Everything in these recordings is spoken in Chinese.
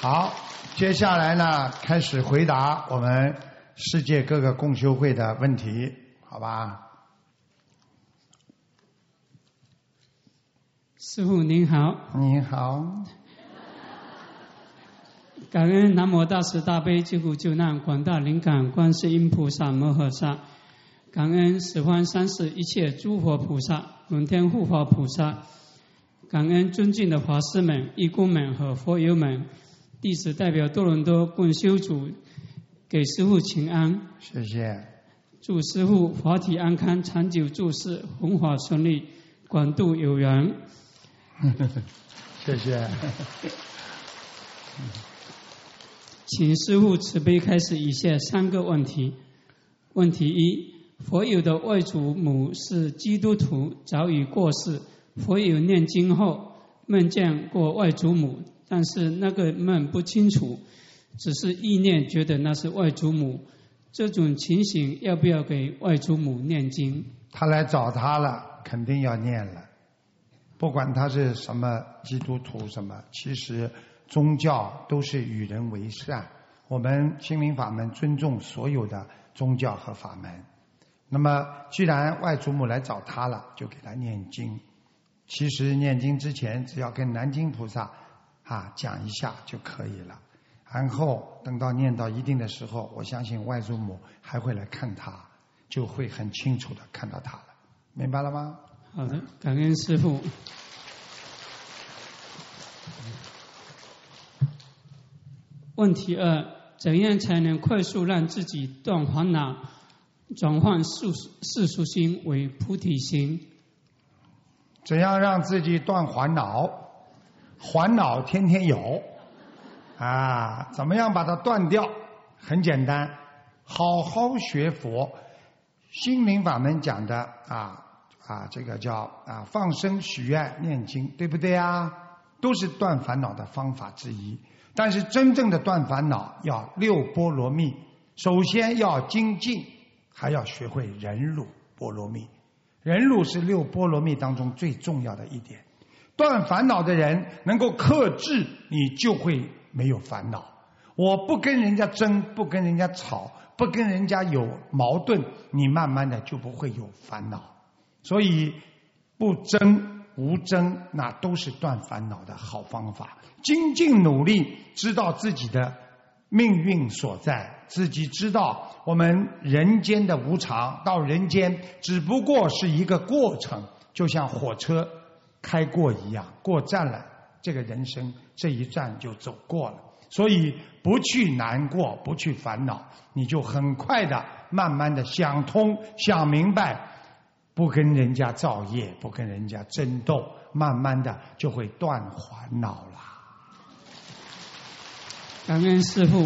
好，接下来呢，开始回答我们世界各个共修会的问题，好吧？ 师父您好。 你好。 感恩南无大慈大悲救苦救难广大灵感观世音菩萨摩诃萨，感恩十方三世一切诸佛菩萨、龙天护法菩萨，感恩尊敬的法师们、义工们和佛友们。弟子代表多伦多共修组给师父请安。 谢谢。 祝师父法体安康，长久住世，弘法顺利，广度有缘。 谢谢。 请师父慈悲开始以下3个问题。问题1：佛友的外祖母是基督徒，早已过世。佛友念经后梦见过外祖母，但是那个梦不清楚，只是意念觉得那是外祖母。这种情形要不要给外祖母念经？ 他来找他了，肯定要念了。不管他是什么基督徒什么，其实宗教都是与人为善。我们心灵法门尊重所有的宗教和法门。那么既然外祖母来找他了，就给他念经。其实念经之前只要跟南京菩萨讲一下就可以了，然后等到念到一定的时候，我相信外祖母还会来看他，就会很清楚的看到他了。明白了吗？ 好的，感恩师父。问题2：怎样才能快速让自己断烦恼，转换世俗心为菩提心？ 怎样让自己断烦恼？烦恼天天有怎么样把它断掉？很简单，好好学佛。心灵法门讲的这个叫放生、许愿、念经，对不对啊？都是断烦恼的方法之一。但是真正的断烦恼要6波罗蜜，首先要精进，还要学会忍辱波罗蜜。忍辱是6波罗蜜当中最重要的一点。断烦恼的人能够克制，你就会没有烦恼。我不跟人家争，不跟人家吵，不跟人家有矛盾，你慢慢的就不会有烦恼。所以不争无争，那都是断烦恼的好方法。精进努力，知道自己的命运所在，自己知道我们人间的无常，到人间只不过是一个过程，就像火车开过一样，过站了，这个人生这一站就走过了。所以不去难过，不去烦恼，你就很快的慢慢的想通想明白，不跟人家造业，不跟人家争斗，慢慢的就会断烦恼了。 感恩师父。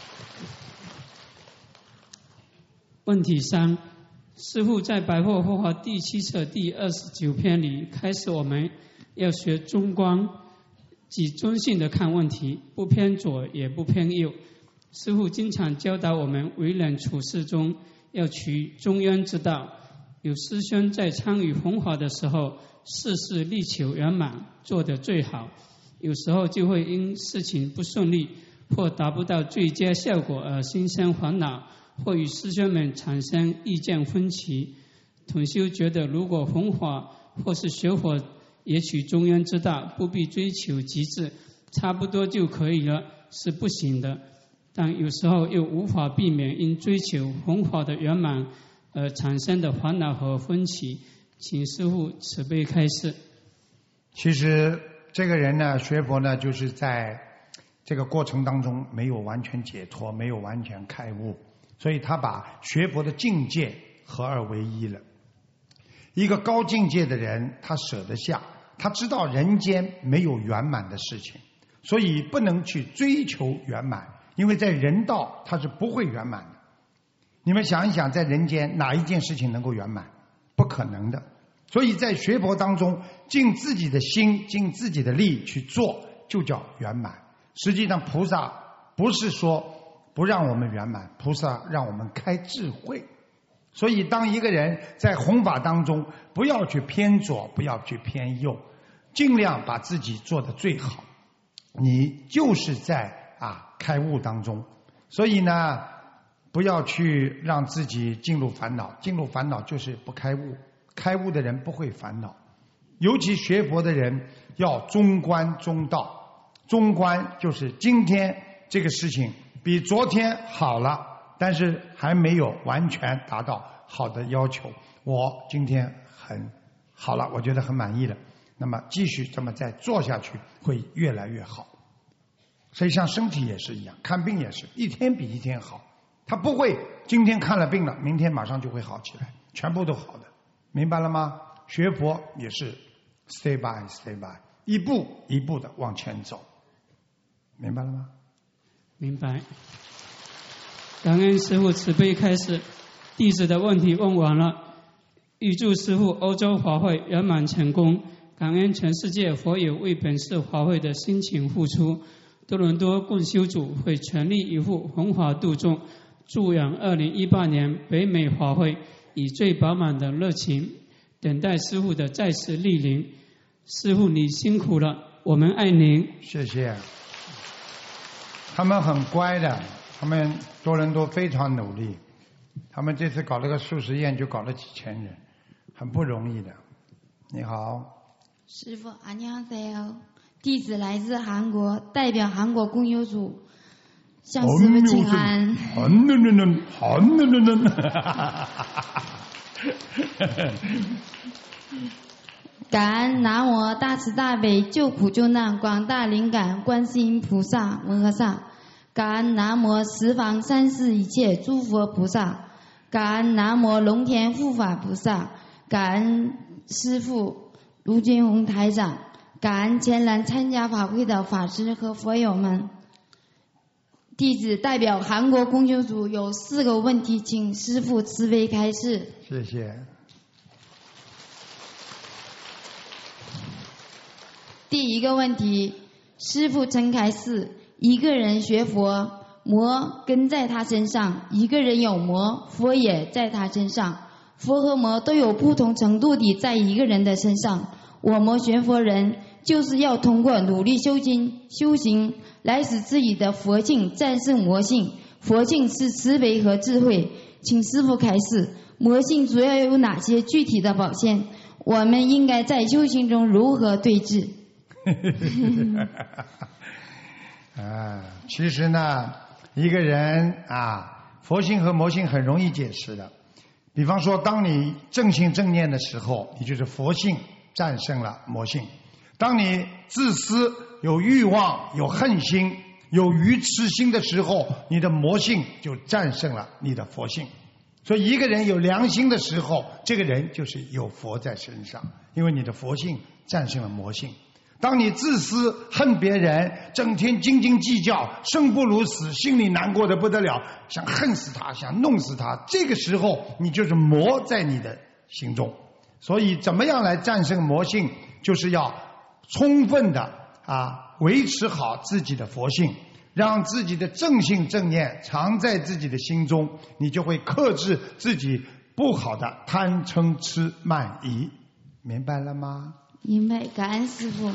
问题3：师父在《百货佛法》第7册第29篇里开始我们要学中观，即中性的看问题，不偏左也不偏右。师父经常教导我们为人处事中要取中庸之道。有师兄在参与弘法的时候，事事力求圆满，做得最好，有时候就会因事情不顺利或达不到最佳效果而心生烦恼，或与师兄们产生意见分歧。统修觉得，如果弘法或是学佛也取中庸之道，不必追求极致，差不多就可以了，是不行的。但有时候又无法避免因追求弘法的圆满而产生的烦恼和分歧，请师父慈悲开示。 其实这个人呢，学佛呢，就是在这个过程当中没有完全解脱，没有完全开悟，所以他把学佛的境界合二为一了。一个高境界的人，他舍得下，他知道人间没有圆满的事情，所以不能去追求圆满，因为在人道它是不会圆满的。你们想一想，在人间哪一件事情能够圆满？不可能的。所以在学佛当中，尽自己的心，尽自己的力去做，就叫圆满。实际上菩萨不是说不让我们圆满，菩萨让我们开智慧。所以当一个人在弘法当中，不要去偏左，不要去偏右，尽量把自己做得最好。 你就是在开悟当中。所以呢，不要去让自己进入烦恼，进入烦恼就是不开悟，开悟的人不会烦恼。尤其学佛的人要中观中道，中观就是今天这个事情比昨天好了，但是还没有完全达到好的要求。我今天很好了，我觉得很满意了，那么继续这么再做下去会越来越好。所以像身体也是一样，看病也是一天比一天好，他不会今天看了病了明天马上就会好起来，全部都好的，明白了吗？学佛也是 step by step by， 一步一步的往前走，明白了吗？ 明白。感恩师父慈悲开示，弟子的问题问完了，预祝师父欧洲法会圆满成功，感恩全世界佛友为本次法会的辛勤付出，多伦多共修组会全力以赴弘法度众，祝愿2018年北美法会以最饱满的热情等待师父的再次莅临。师父你辛苦了，我们爱您。 谢谢。他们很乖的，他们多伦多非常努力，他们这次搞了个素食宴就搞了几千人，很不容易的。你好， 师父，안녕하세요。弟子来自韩国，代表韩国共修组向师父请安。感恩南无大慈大悲救苦救难广大灵感观世音菩萨文和尚，感恩南无十方三世一切诸佛菩萨，感恩南无龙天护法菩萨，感恩师父卢军宏台长，感恩前来参加法会的法师和佛友们。弟子代表韩国共修组有4个问题，请师父慈悲开示。 谢谢。 第一个问题，师父曾开示，一个人学佛，魔跟在他身上；一个人有魔，佛也在他身上。佛和魔都有不同程度地在一个人的身上。我们学佛人就是要通过努力修行，来使自己的佛性战胜魔性。佛性是慈悲和智慧，请师父开示，魔性主要有哪些具体的表现？我们应该在修行中如何对治？ 其实呢，一个人佛性和魔性很容易解释的。比方说，当你正信正念的时候，你就是佛性战胜了魔性；当你自私、有欲望、有恨心、有愚痴心的时候，你的魔性就战胜了你的佛性。所以，一个人有良心的时候，这个人就是有佛在身上，因为你的佛性战胜了魔性。当你自私恨别人，整天斤斤计较，生不如死，心里难过的不得了，想恨死他，想弄死他，这个时候你就是魔在你的心中。所以怎么样来战胜魔性，就是要充分的维持好自己的佛性，让自己的正信正念藏在自己的心中，你就会克制自己不好的贪嗔痴慢疑。明白了吗？ 明白，感恩师父。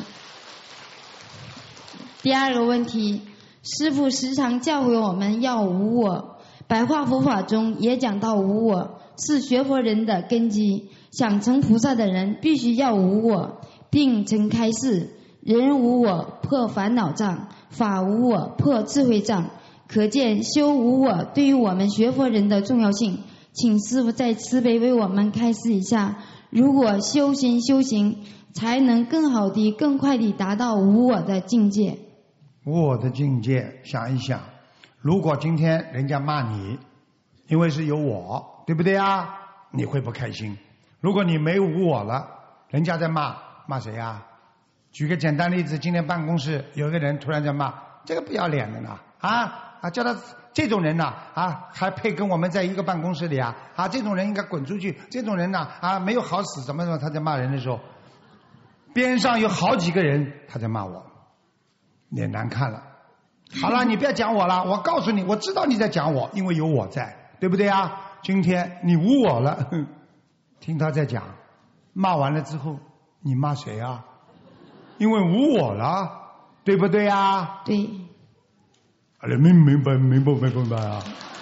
第二个问题，师父时常教诲我们要无我，白话佛法中也讲到无我是学佛人的根基，想成菩萨的人必须要无我，并曾开示，人无我破烦恼障，法无我破智慧障，可见修无我对于我们学佛人的重要性。请师父再慈悲为我们开示一下，如果修行才能更好地更快地达到无我的境界。 无我的境界，想一想，如果今天人家骂你，因为是有我，对不对啊？你会不开心。如果你没无我了，人家在骂谁啊？举个简单例子，今天办公室有一个人突然在骂，这个不要脸的呢叫他这种人还配跟我们在一个办公室里这种人应该滚出去，这种人没有好死什么他在骂人的时候，边上有好几个人他在骂我，脸难看了。好了，你不要讲我了，我告诉你，我知道你在讲我，因为有我在，对不对啊？今天你无我了，听他在讲，骂完了之后，你骂谁啊？因为无我了， 对不对啊？ 对。 明白啊。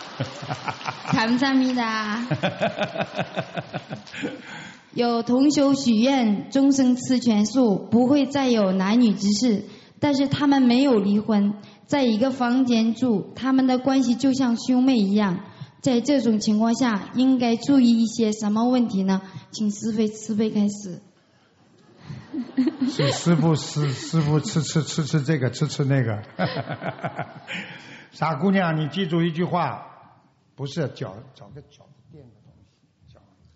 감사합니다。有同修许愿终生吃全素，不会再有男女之事，但是他们没有离婚，在一个房间住，他们的关系就像兄妹一样。在这种情况下，应该注意一些什么问题呢？请慈悲开始。 是师傅吃这个吃那个。傻姑娘，你记住一句话，不是找个脚垫的东西，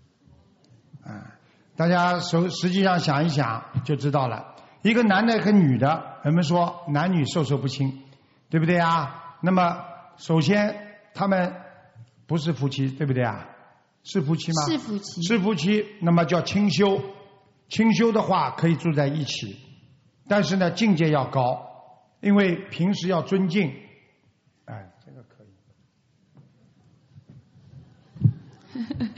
大家实际上想一想就知道了。一个男的和女的，人们说男女授受不亲，对不对啊？那么首先他们不是夫妻，对不对啊？是夫妻吗？ 是夫妻。 是夫妻，那么叫亲修。亲修的话可以住在一起，但是呢境界要高，因为平时要尊敬。这个可以。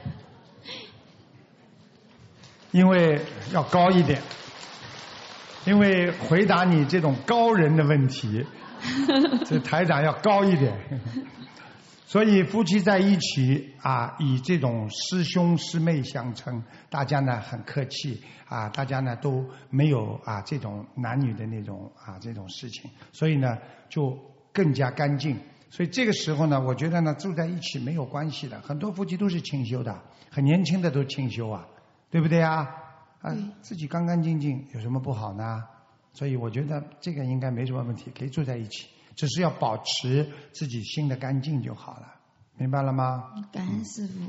因为要高一点，因为回答你这种高人的问题，这台长要高一点。所以夫妻在一起以这种师兄师妹相称，大家呢很客气大家呢都没有这种男女的那种这种事情，所以呢就更加干净。所以这个时候呢，我觉得呢住在一起没有关系的，很多夫妻都是清修的，很年轻的都清修对不对自己干干净净有什么不好呢？所以我觉得这个应该没什么问题，可以住在一起，只是要保持自己心的干净就好了，明白了吗？ 感恩师父。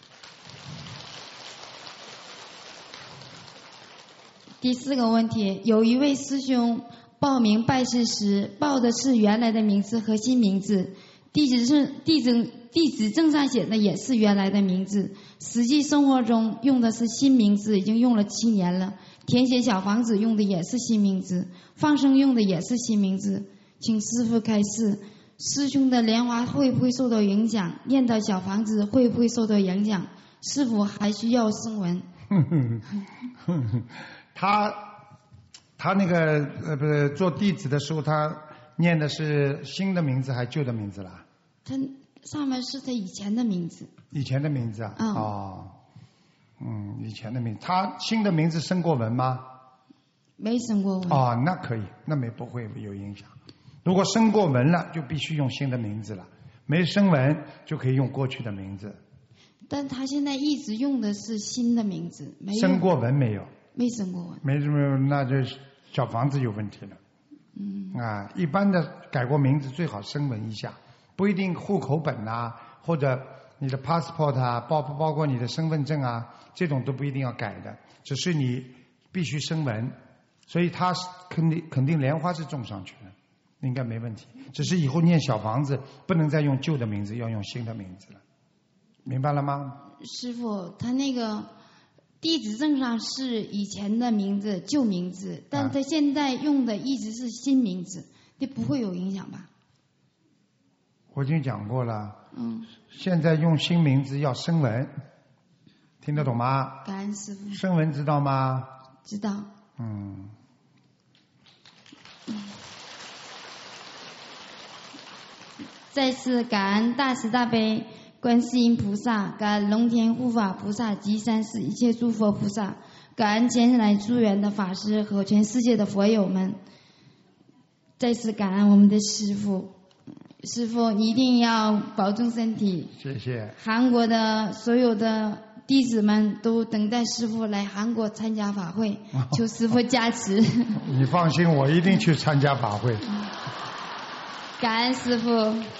第4个问题，有一位师兄报名拜师时报的是原来的名字和新名字，地址证上写的也是原来的名字，实际生活中用的是新名字，已经用了7年了。填写小房子用的也是新名字，放生用的也是新名字。请师父开示，师兄的莲花会不会受到影响？念的小房子会不会受到影响？是否还需要声闻？ 他那个不是做弟子的时候，他念的是新的名字还是旧的名字啦？ 他上面是他以前的名字。 以前的名字以前的名字。他新的名字升过文吗？ 没升过文。 那可以，那不会有影响。如果升过文了，就必须用新的名字了；没升文就可以用过去的名字。 但他现在一直用的是新的名字，没有升过文没有？ 没升过文。 没什么，那就小房子有问题了。一般的改过名字最好声纹一下，不一定户口本或者你的 passport 包括你的身份证这种都不一定要改的，只是你必须声纹。所以他肯定莲花是种上去的，应该没问题。只是以后念小房子不能再用旧的名字，要用新的名字了，明白了吗？ 师父，他那个地址证上是以前的名字旧名字，但他现在用的一直是新名字，这不会有影响吧？ 我已经讲过了。现在用新名字要声纹，听得懂吗？ 感恩师父。 声纹知道吗？ 知道。再次感恩大慈大悲观世音菩萨，感恩龙天护法菩萨及三世一切诸佛菩萨，感恩前来助缘的法师和全世界的佛友们。再次感恩我们的师父，师父一定要保重身体。 谢谢。韩国的所有的弟子们都等待师父来韩国参加法会，求师父加持。 你放心，我一定去参加法会。 感恩师父。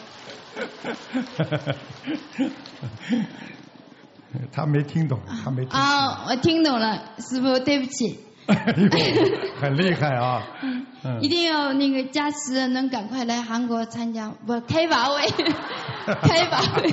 他没听懂，他没听懂。 我听懂了，师父对不起。 很厉害一定要那个加持，能赶快来韩国参加开法会。开法会。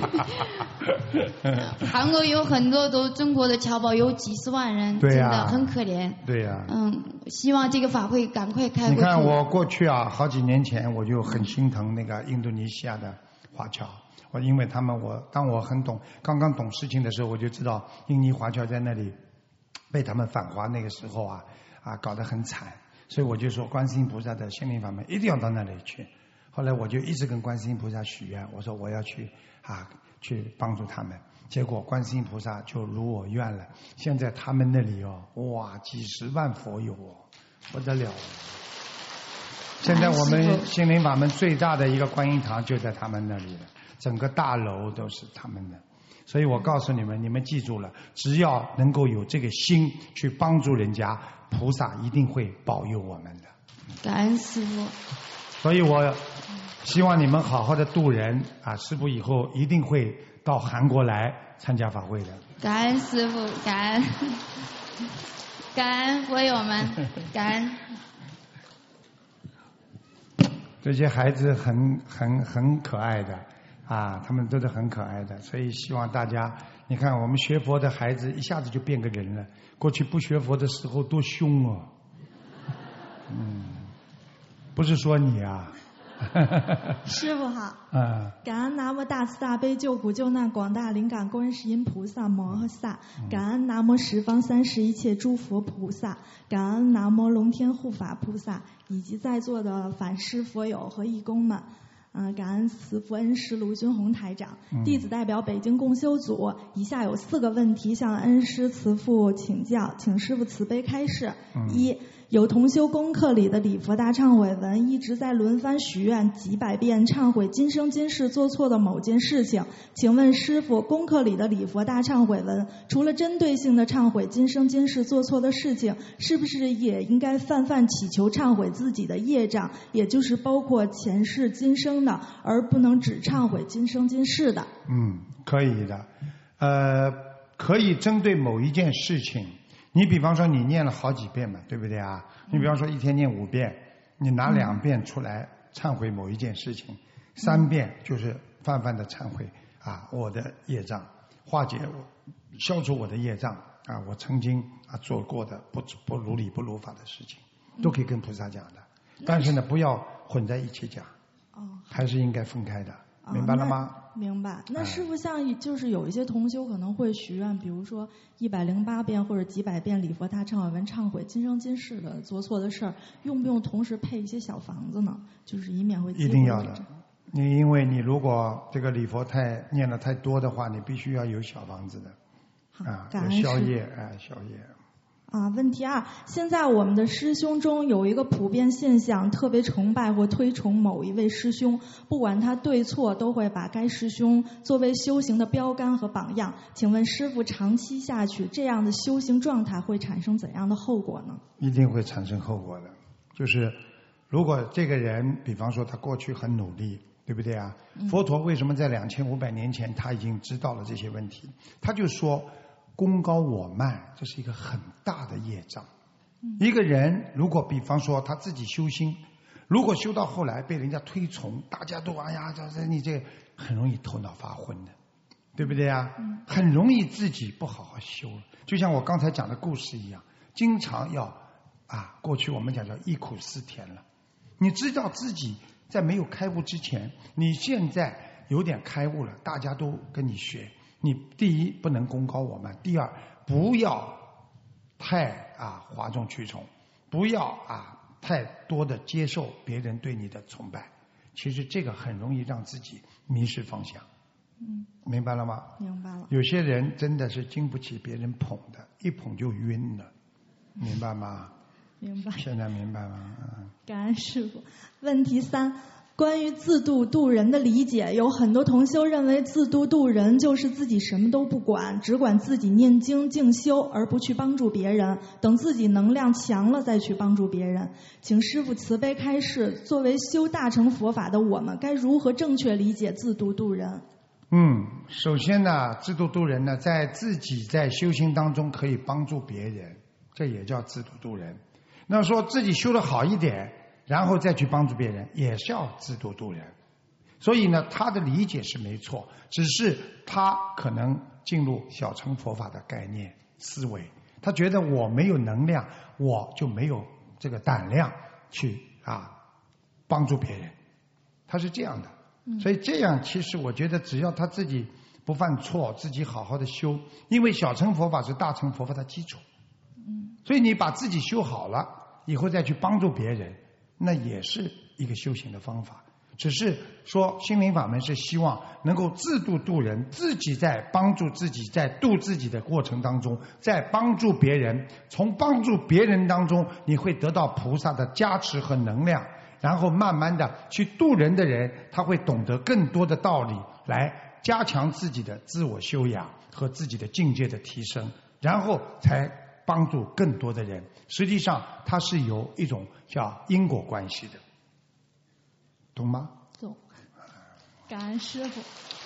韩国有很多都中国的侨胞有几十万人，真的很可怜。 对呀。 希望这个法会赶快开过去。 你看我过去好几年前我就很心疼那个印度尼西亚的华侨，因为他们当我刚刚懂事情的时候，我就知道印尼华侨在那里被他们反华那个时候搞得很惨， 所以我就说观世音菩萨的心灵法门一定要到那里去。后来我就一直跟观世音菩萨许愿，我说我要去去帮助他们。结果观世音菩萨就如我愿了，现在他们那里哇，几十万佛友不得了。现在我们心灵法门最大的一个观音堂就在他们那里了，整个大楼都是他们的。所以我告诉你们，你们记住了，只要能够有这个心去帮助人家，菩萨一定会保佑我们的。 感恩师父。 所以我希望你们好好的度人师父以后一定会到韩国来参加法会的。 感恩师父，感恩感恩佛友们，感恩。 这些孩子很可爱的他们都是很可爱的，所以希望大家，你看我们学佛的孩子一下子就变个人了，过去不学佛的时候多凶哦。不是说你师父好。感恩南无大慈大悲救苦救难广大灵感观世音菩萨摩诃萨，感恩南无十方三世一切诸佛菩萨，感恩南无龙天护法菩萨，以及在座的法师佛友和义工们。感恩慈父恩师卢军宏台长，弟子代表北京共修组，以下有4个问题向恩师慈父请教，请师父慈悲开示。1. 有同修功课里的礼佛大忏悔文一直在轮番许愿几百遍忏悔今生今世做错的某件事情，请问师父，功课里的礼佛大忏悔文除了针对性的忏悔今生今世做错的事情，是不是也应该泛祈求忏悔自己的业障，也就是包括前世今生的，而不能只忏悔今生今世的？ 可以的。可以针对某一件事情，你比方说你念了好几遍嘛，对不对啊？你比方说一天念5遍，你拿2遍出来忏悔某一件事情，3遍就是泛的忏悔我的业障，化解消除我的业障我曾经做过的不如理不如法的事情，都可以跟菩萨讲的。但是呢，不要混在一起讲，还是应该分开的，明白了吗？ 明白。那师父像就是有一些同修可能会许愿，比如说108遍或者几百遍礼佛大忏悔文忏悔今生今世的做错的事儿，用不用同时配一些小房子呢？就是以免会一定要的。因为你如果这个礼佛念得太多的话，你必须要有小房子的有宵夜宵夜。 问题2，现在我们的师兄中有一个普遍现象，特别崇拜或推崇某一位师兄，不管他对错，都会把该师兄作为修行的标杆和榜样。请问师父，长期下去，这样的修行状态会产生怎样的后果呢？ 一定会产生后果的。就是如果这个人，比方说他过去很努力，对不对啊？佛陀为什么在2500年前他已经知道了这些问题？他就说功高我慢，这是一个很大的业障。一个人如果比方说他自己修心，如果修到后来被人家推崇，大家都你这很容易头脑发昏的，对不对啊？很容易自己不好好修。就像我刚才讲的故事一样，经常要过去我们讲叫忆苦思甜了。你知道自己在没有开悟之前，你现在有点开悟了，大家都跟你学。你第一不能功高我慢，第二不要太哗众取宠，不要太多的接受别人对你的崇拜。其实这个很容易让自己迷失方向。明白了吗？ 明白了。 有些人真的是经不起别人捧的，一捧就晕了，明白吗？ 明白。 现在明白吗？ 感恩师父。问题3，关于自度度人的理解，有很多同修认为自度度人就是自己什么都不管，只管自己念经静修，而不去帮助别人，等自己能量强了再去帮助别人。请师父慈悲开示，作为修大乘佛法的我们，该如何正确理解自度度人？ 首先呢，自度度人呢，在自己在修行当中可以帮助别人，这也叫自度度人。那说自己修得好一点，然后再去帮助别人，也是要自度度人。所以呢，他的理解是没错，只是他可能进入小乘佛法的概念思维，他觉得我没有能量，我就没有这个胆量去帮助别人，他是这样的。所以这样其实我觉得只要他自己不犯错，自己好好的修，因为小乘佛法是大乘佛法的基础，所以你把自己修好了， 以后再去帮助别人，那也是一个修行的方法。只是说心灵法门是希望能够自度度人，自己在帮助自己，在度自己的过程当中，在帮助别人，从帮助别人当中你会得到菩萨的加持和能量，然后慢慢的去度人的人，他会懂得更多的道理，来加强自己的自我修养和自己的境界的提升，然后才帮助更多的人。实际上它是有一种叫因果关系的，懂吗？ 懂。感恩师父。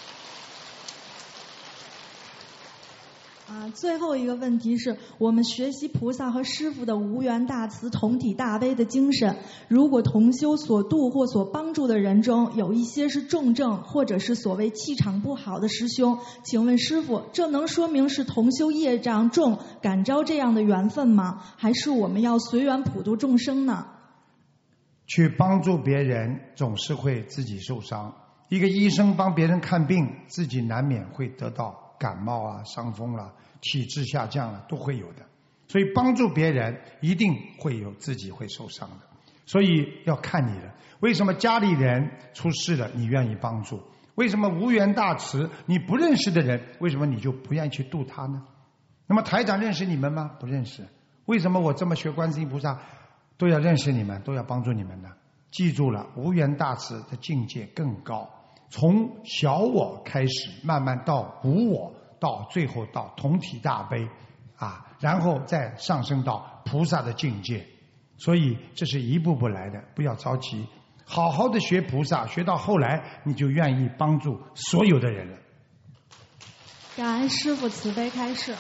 最后一个问题是，我们学习菩萨和师父的无缘大慈、同体大悲的精神，如果同修所度或所帮助的人中有一些是重症或者是所谓气场不好的师兄，请问师父，这能说明是同修业障重，感召这样的缘分吗？还是我们要随缘普度众生呢？ 去帮助别人总是会自己受伤，一个医生帮别人看病，自己难免会得到感冒啊、伤风啦、体质下降了，都会有的。所以帮助别人一定会有自己会受伤的，所以要看你的。为什么家里人出事了你愿意帮助？为什么无缘大慈你不认识的人，为什么你就不愿意去度他呢？那么台长认识你们吗？不认识。为什么我这么学观世音菩萨都要认识你们，都要帮助你们呢？记住了，无缘大慈的境界更高，从小我开始，慢慢到无我，到最后到同体大悲啊，然后再上升到菩萨的境界。所以这是一步步来的，不要着急，好好的学菩萨，学到后来你就愿意帮助所有的人了。 感恩师父慈悲开示。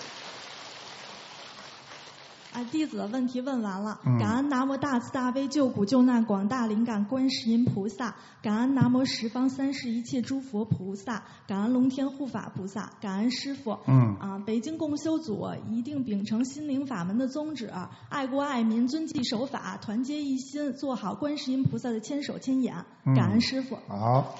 弟子的问题问完了。感恩南无大慈大悲救苦救难广大灵感观世音菩萨，感恩南无十方三世一切诸佛菩萨，感恩龙天护法菩萨，感恩师父。北京共修组一定秉承心灵法门的宗旨，爱国爱民，遵纪守法，团结一心，做好观世音菩萨的千手千眼。感恩师父。 好。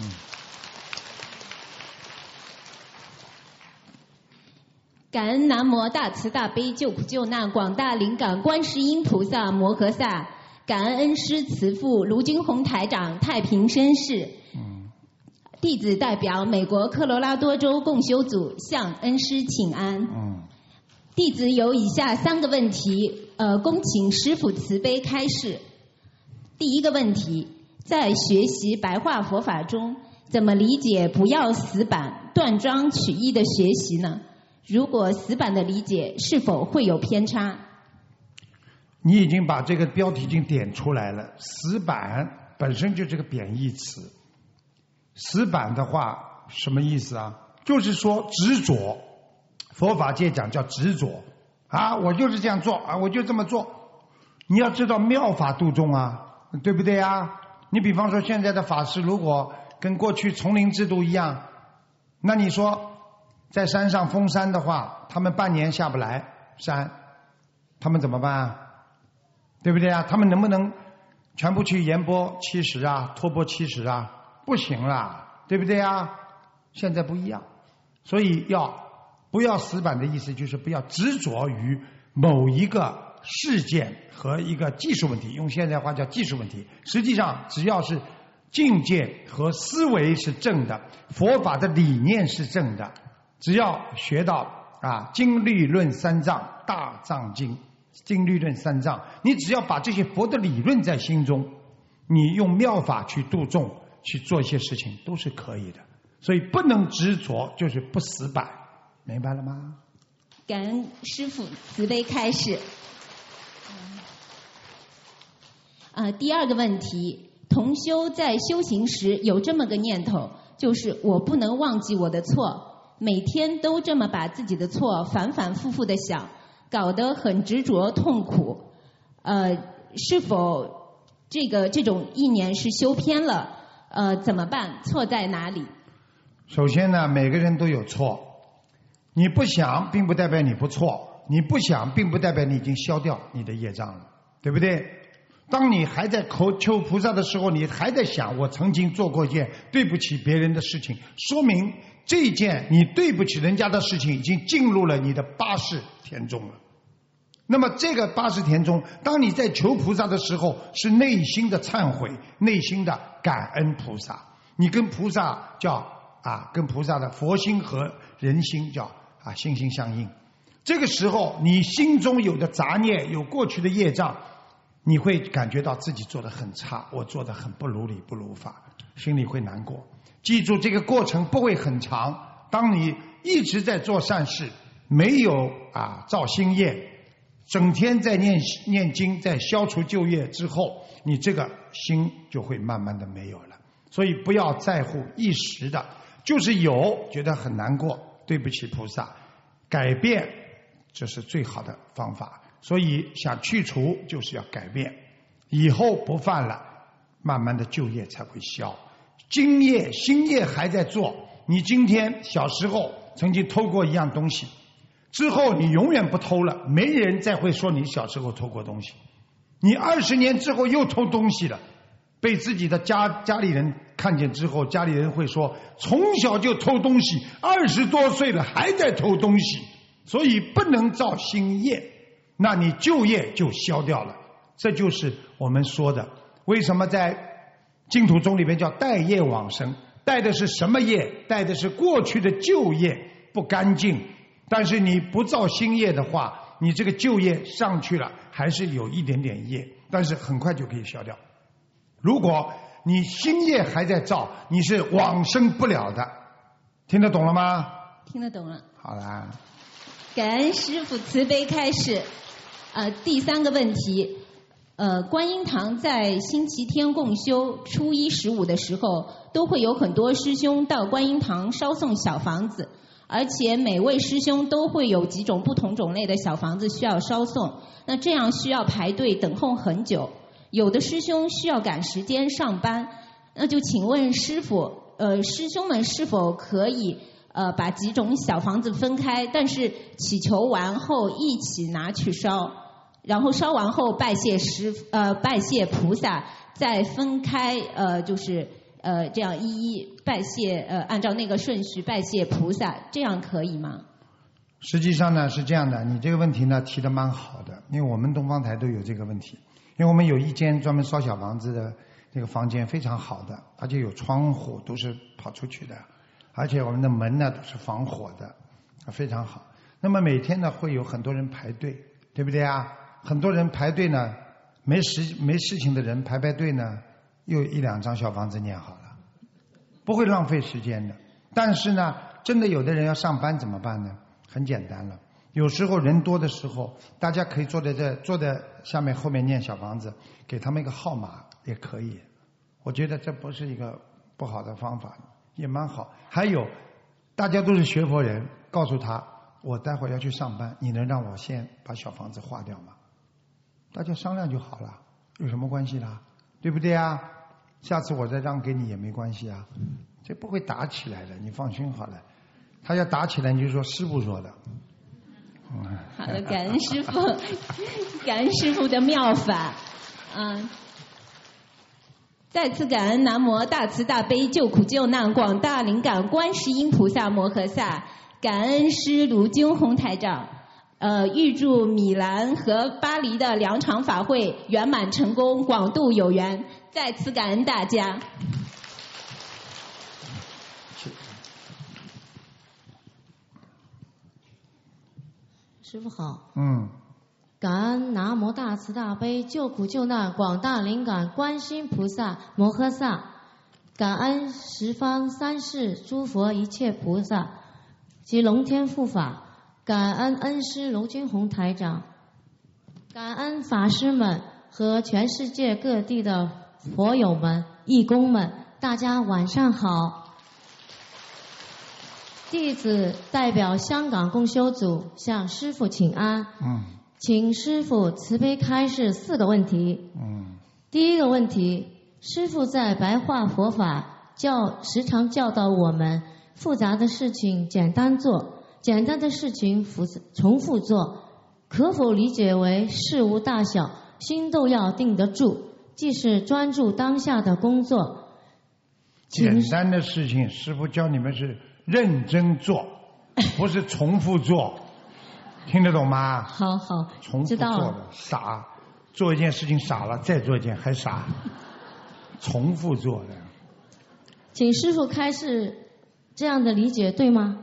感恩南无大慈大悲救苦救难广大灵感观世音菩萨摩诃萨，感恩恩师慈父卢军宏台长太平绅士。弟子代表美国科罗拉多州共修组向恩师请安。弟子有以下3个问题，恭请师父慈悲开示。第一个问题，在学习白话佛法中，怎么理解不要死板、断章取义的学习呢？如果死板的理解是否会有偏差？ 你已经把这个标题已经点出来了，死板本身就是个贬义词。死板的话什么意思啊？就是说执着，佛法界讲叫执着啊，我就是这样做啊，我就这么做。你要知道妙法度众啊，对不对啊？你比方说现在的法师如果跟过去丛林制度一样，那你说在山上封山的话，他们半年下不来山，他们怎么办啊？对不对啊？他们能不能全部去延波70啊，托钵70啊？不行啦，对不对啊？现在不一样，所以不要死板的意思就是不要执着于某一个事件和一个技术问题，用现代话叫技术问题。实际上只要是境界和思维是正的，佛法的理念是正的，只要学到经律论三藏、大藏经、经律论三藏，你只要把这些佛的理论在心中，你用妙法去度众，去做一些事情都是可以的。所以不能执着，就是不死板，明白了吗？ 感恩师父慈悲开示。第二个问题，同修在修行时有这么个念头，就是我不能忘记我的错，每天都这么把自己的错反反复复的想，搞得很执着痛苦。是否这种意念是修偏了？怎么办？错在哪里？ 首先呢，每个人都有错，你不想并不代表你不错，你不想并不代表你已经消掉你的业障了，对不对？当你还在求菩萨的时候，你还在想我曾经做过一件对不起别人的事情，说明这件你对不起人家的事情已经进入了你的八识田中了。 那么这个80田中，当你在求菩萨的时候，是内心的忏悔，内心的感恩菩萨。你跟菩萨叫跟菩萨的佛心和人心叫心心相印。这个时候，你心中有的杂念，有过去的业障，你会感觉到自己做得很差，我做得很不如理不如法，心里会难过。记住，这个过程不会很长。当你一直在做善事，没有造新业，整天在念经，在消除旧业之后，你这个心就会慢慢的没有了。所以不要在乎一时的，就是有觉得很难过，对不起菩萨，改变这是最好的方法。所以想去除就是要改变，以后不犯了，慢慢的旧业才会消。今业新业还在做，你今天小时候曾经偷过一样东西，之后你永远不偷了，没人再会说你小时候偷过东西。你20年之后又偷东西了，被自己的家里人看见之后，家里人会说从小就偷东西，20多岁了还在偷东西，所以不能造新业，那你旧业就消掉了。这就是我们说的，为什么在净土宗里面叫带业往生，带的是什么业？带的是过去的旧业不干净，但是你不造新业的话，你这个旧业上去了还是有一点点业，但是很快就可以消掉。如果你新业还在造，你是往生不了的。听得懂了吗？ 听得懂了。 好啦， 感恩师父慈悲开示。第3个问题，观音堂在星期天共修初一15的时候，都会有很多师兄到观音堂烧送小房子，而且每位师兄都会有几种不同种类的小房子需要烧送，那这样需要排队等候很久，有的师兄需要赶时间上班，那就请问师父，师兄们是否可以把几种小房子分开，但是祈求完后一起拿去烧，然后烧完后拜谢菩萨，再分开这样一一拜谢按照那个顺序拜谢菩萨，这样可以吗？ 实际上呢是这样的，你这个问题呢提得蛮好的，因为我们东方台都有这个问题，因为我们有一间专门烧小房子的这个房间非常好的，而且有窗户都是跑出去的，而且我们的门呢都是防火的，非常好。那么每天呢会有很多人排队，对不对啊？很多人排队呢，没事情的人排队呢，又1、2张小房子念好了，不会浪费时间的。但是呢，真的有的人要上班怎么办呢？很简单了，有时候人多的时候，大家可以坐在下面后面念小房子，给他们一个号码也可以。我觉得这不是一个不好的方法，也蛮好。还有，大家都是学佛人，告诉他，我待会儿要去上班，你能让我先把小房子化掉吗？大家商量就好了，有什么关系啦？对不对啊？下次我再让给你也没关系啊，这不会打起来的，你放心好了。他要打起来，你就说师父说的。 好的，感恩师父，感恩师父的妙法。再次感恩南无大慈大悲救苦救难广大灵感观世音菩萨摩诃萨，感恩师卢军宏台长。预祝米兰和巴黎的2场法会圆满成功，广度有缘。再次感恩大家。 师父好。感恩南无大慈大悲救苦救难广大灵感观世音菩萨摩诃萨，感恩十方三世诸佛一切菩萨及龙天护法，感恩恩师卢军宏台长，感恩法师们和全世界各地的佛友们、义工们，大家晚上好。弟子代表香港共修组向师父请安。请师父慈悲开示4个问题。第一个问题，师父在白话佛法时常教导我们，复杂的事情简单做，简单的事情重复做，可否理解为事无大小，心都要定得住，即是专注当下的工作。 简单的事情，师父教你们是认真做，不是重复做。 听得懂吗？ 好好， 重复做的傻，做一件事情傻了，再做一件还傻，重复做的。 请师父开示，这样的理解对吗？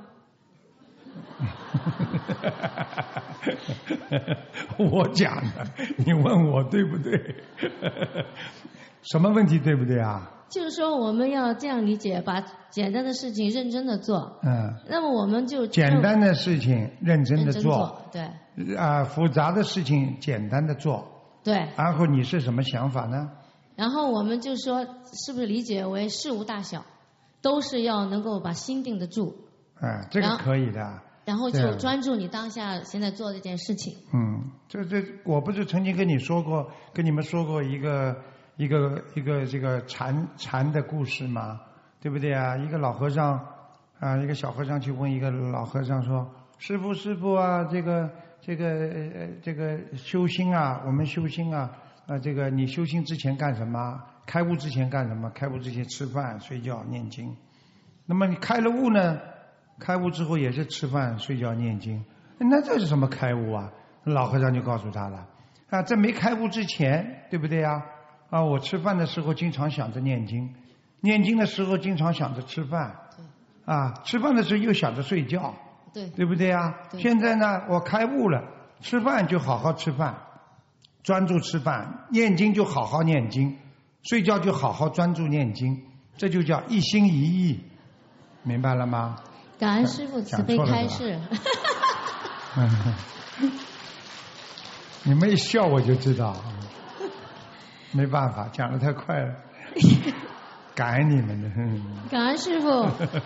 我讲的，你问我对不对？什么问题对不对啊？ 就是说我们要这样理解，把简单的事情认真的做。那么我们就简单的事情认真的做， 对。 复杂的事情简单的做。 对。 然后你是什么想法呢？ 然后我们就说，是不是理解为事无大小，都是要能够把心定得住。 这个可以的。 然后就专注你当下现在做这件事情。 我不是曾经跟你们说过一个这个禅的故事吗？对不对啊？一个老和尚一个小和尚去问一个老和尚说：“师父啊，这个修心啊，我们修心啊，这个你修心之前干什么？开悟之前干什么？开悟之前吃饭、睡觉、念经。那么你开了悟呢？开悟之后也是吃饭、睡觉、念经。那这是什么开悟啊？”老和尚就告诉他了：“在没开悟之前，对不对啊？我吃饭的时候经常想着念经，念经的时候经常想着吃饭，吃饭的时候又想着睡觉，对不对啊？现在呢，我开悟了，吃饭就好好吃饭，专注吃饭；念经就好好念经，睡觉就好好专注念经，这就叫一心一意，明白了吗？” 感恩师父慈悲开示。 你们一笑我就知道，没办法，讲得太快了。感恩你们的。 感恩师父。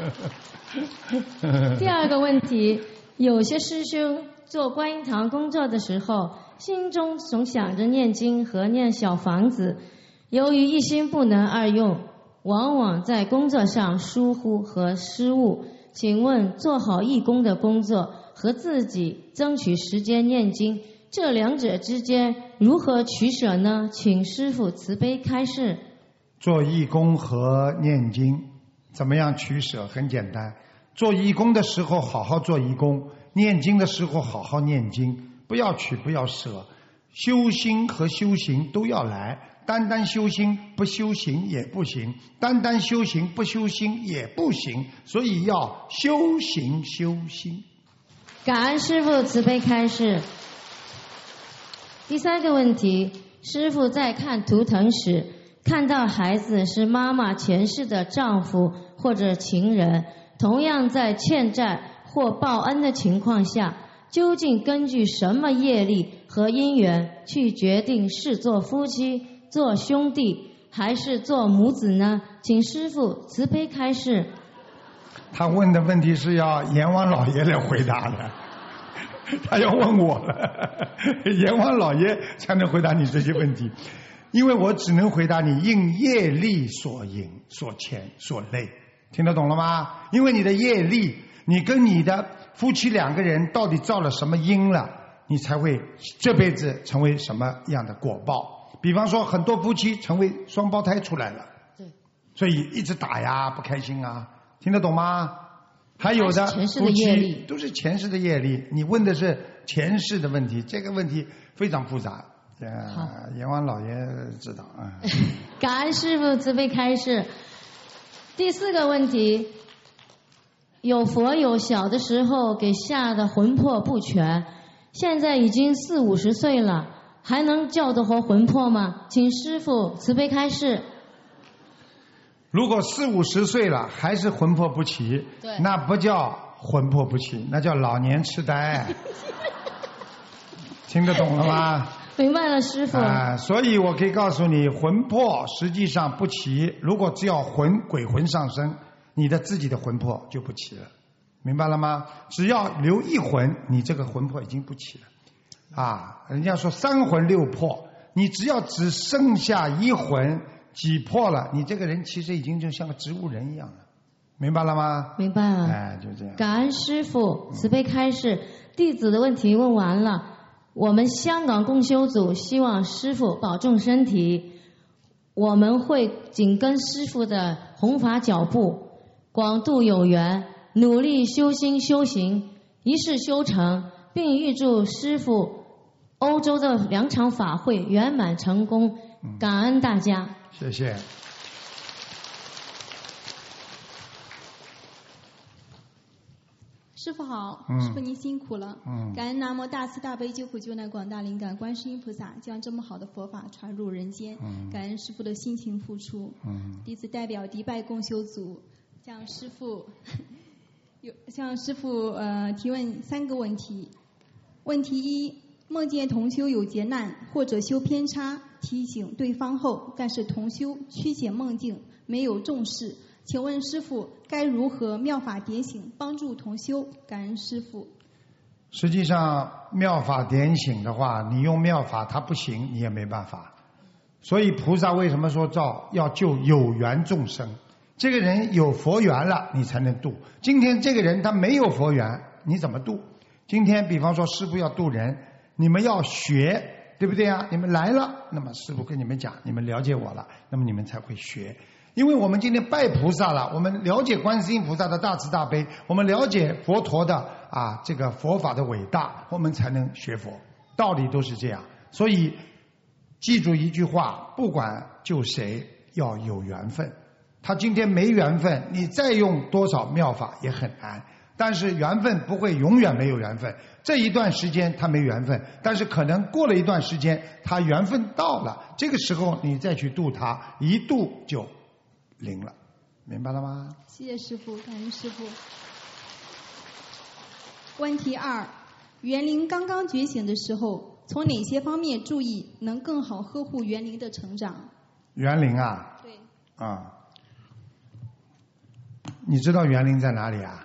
第二个问题，有些师兄做观音堂工作的时候，心中总想着念经和念小房子，由于一心不能二用，往往在工作上疏忽和失误。请问做好义工的工作和自己争取时间念经，这两者之间如何取舍呢？请师父慈悲开示。 做义工和念经怎么样取舍？很简单，做义工的时候好好做义工，念经的时候好好念经，不要取不要舍。修心和修行都要来，单单修心不修行也不行，单单修行不修心也不行，所以要修行修心。 感恩师父慈悲开示。第三个问题，师父在看图腾时，看到孩子是妈妈前世的丈夫或者情人，同样在欠债或报恩的情况下，究竟根据什么业力和因缘去决定是做夫妻、做兄弟还是做母子呢？请师父慈悲开示。 他问的问题是要阎王老爷来回答的，他要问我了，阎王老爷才能回答你这些问题，因为我只能回答你应业力所引、所牵、所累，听得懂了吗？因为你的业力，你跟你的夫妻两个人到底造了什么因了，你才会这辈子成为什么样的果报。比方说很多夫妻成为双胞胎出来了，对，所以一直打呀，不开心啊，听得懂吗？还有的夫妻都是前世的业力，你问的是前世的问题，这个问题非常复杂，阎王老爷知道啊。 感恩师父慈悲开示。第四个问题，有佛友小的时候给吓得魂魄不全，现在已经40-50岁了，还能叫得活魂魄吗？请师父慈悲开示。 如果40-50岁了还是魂魄不齐，那不叫魂魄不齐，那叫老年痴呆。听得懂了吗？ 明白了，师父。 所以我可以告诉你，魂魄实际上不齐。如果只要鬼魂上升，你的自己的魂魄就不齐了，明白了吗？只要留一魂，你这个魂魄已经不齐了。人家说3魂6魄，你只要只剩下1魂挤破了，你这个人其实已经就像个植物人一样了，明白了吗？ 明白了。 就这样。感恩师父慈悲开示。弟子的问题问完了。我们香港共修组希望师父保重身体，我们会紧跟师父的弘法脚步，广度有缘，努力修心修行，一世修成， 并预祝师父欧洲的2场法会圆满成功，感恩大家。 谢谢。 师父好，师父您辛苦了。感恩南无大慈大悲救苦救难广大灵感观世音菩萨将这么好的佛法传入人间。感恩师父的辛勤付出。弟子代表迪拜共修组向师父提问3个问题。问题1：梦见同修有劫难或者修偏差，提醒对方后，但是同修曲解梦境，没有重视。请问师父该如何妙法点醒帮助同修？感恩师父。 实际上妙法点醒的话，你用妙法它不行，你也没办法。所以菩萨为什么说要救有缘众生？这个人有佛缘了，你才能度。今天这个人他没有佛缘，你怎么度？今天比方说师父要度人，你们要学，对不对啊？你们来了，那么师父跟你们讲，你们了解我了，那么你们才会学。因为我们今天拜菩萨了，我们了解观世音菩萨的大慈大悲，我们了解佛陀的这个佛法的伟大，我们才能学佛。道理都是这样，所以记住一句话，不管救谁要有缘分。他今天没缘分，你再用多少妙法也很难。但是缘分不会永远没有缘分，这一段时间他没缘分，但是可能过了一段时间他缘分到了，这个时候你再去度他，一度就灵了，明白了吗？ 谢谢师父，感恩师父。问题2：园灵刚刚觉醒的时候，从哪些方面注意能更好呵护园灵的成长？ 园灵啊？ 对。 你知道园灵在哪里啊？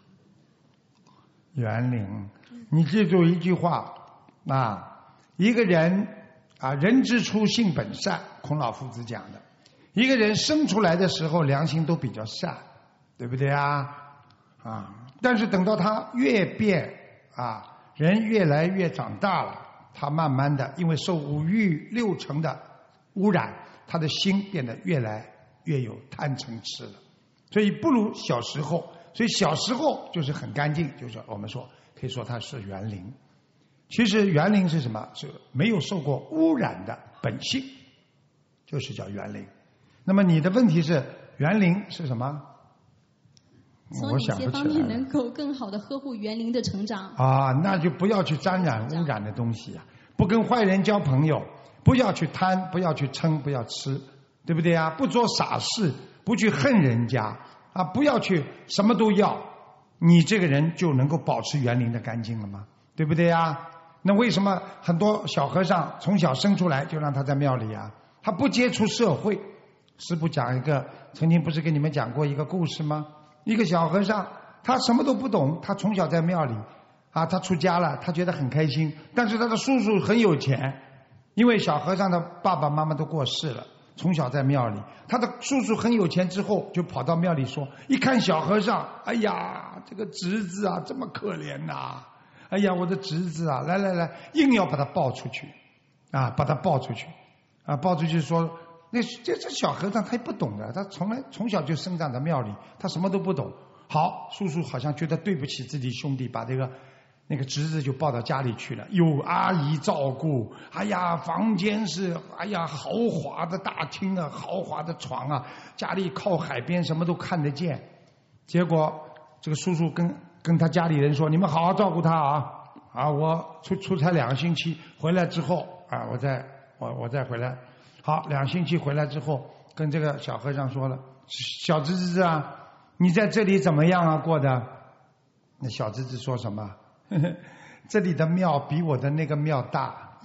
园灵，你记住一句话一个人人之初性本善，孔老夫子讲的。一个人生出来的时候良心都比较善，对不对但是等到他越变人越来越长大了，他慢慢的因为受五欲六尘的污染，他的心变得越来越有贪嗔痴了，所以不如小时候。所以小时候就是很干净，就是我们说可以说它是园灵。其实园灵是什么？是没有受过污染的本性，就是叫园灵。那么你的问题是园灵是什么？ 从哪些方面能够更好的呵护园灵的成长？ 那就不要去沾染污染的东西不跟坏人交朋友，不要去贪，不要去嗔，不要吃，对不对不做傻事，不去恨人家不要去什么都要，你这个人就能够保持园灵的干净了吗？对不对那为什么很多小和尚从小生出来就让他在庙里他不接触社会？师父讲一个，曾经不是跟你们讲过一个故事吗？一个小和尚，他什么都不懂，他从小在庙里他出家了，他觉得很开心。但是他的叔叔很有钱，因为小和尚的爸爸妈妈都过世了，从小在庙里，他的叔叔很有钱之后就跑到庙里说，一看小和尚，哎呀这个侄子这么可怜哎呀我的侄子来来来，硬要把他抱出去把他抱出去抱出去说，那这小和尚他也不懂的，他从小就生长在庙里，他什么都不懂。好，叔叔好像觉得对不起自己兄弟，把那个侄子就抱到家里去了，有阿姨照顾，哎呀房间是豪华的大厅豪华的床家里靠海边，什么都看得见。结果这个叔叔跟他家里人说，你们好好照顾他我出差2个星期，回来之后我再回来。好，2个星期回来之后，跟这个小和尚说了，小侄子你在这里怎么样过的？那小侄子说什么？这里的庙比我的那个庙大。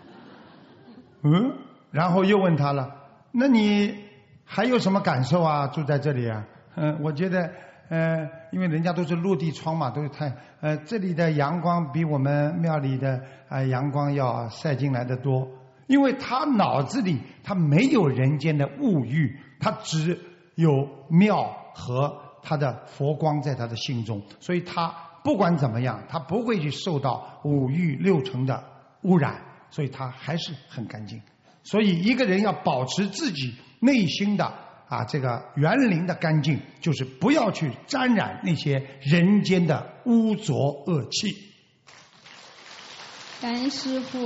然后又问他了，那你还有什么感受住在这里我觉得因为人家都是落地窗嘛，都是这里的阳光比我们庙里的阳光要晒进来的多。因为他脑子里他没有人间的物欲，他只有庙和他的佛光在他的心中，所以他不管怎么样，他不会去受到五欲六尘的污染，所以他还是很干净。所以一个人要保持自己内心的这个园灵的干净，就是不要去沾染那些人间的污浊恶气。 感恩师父。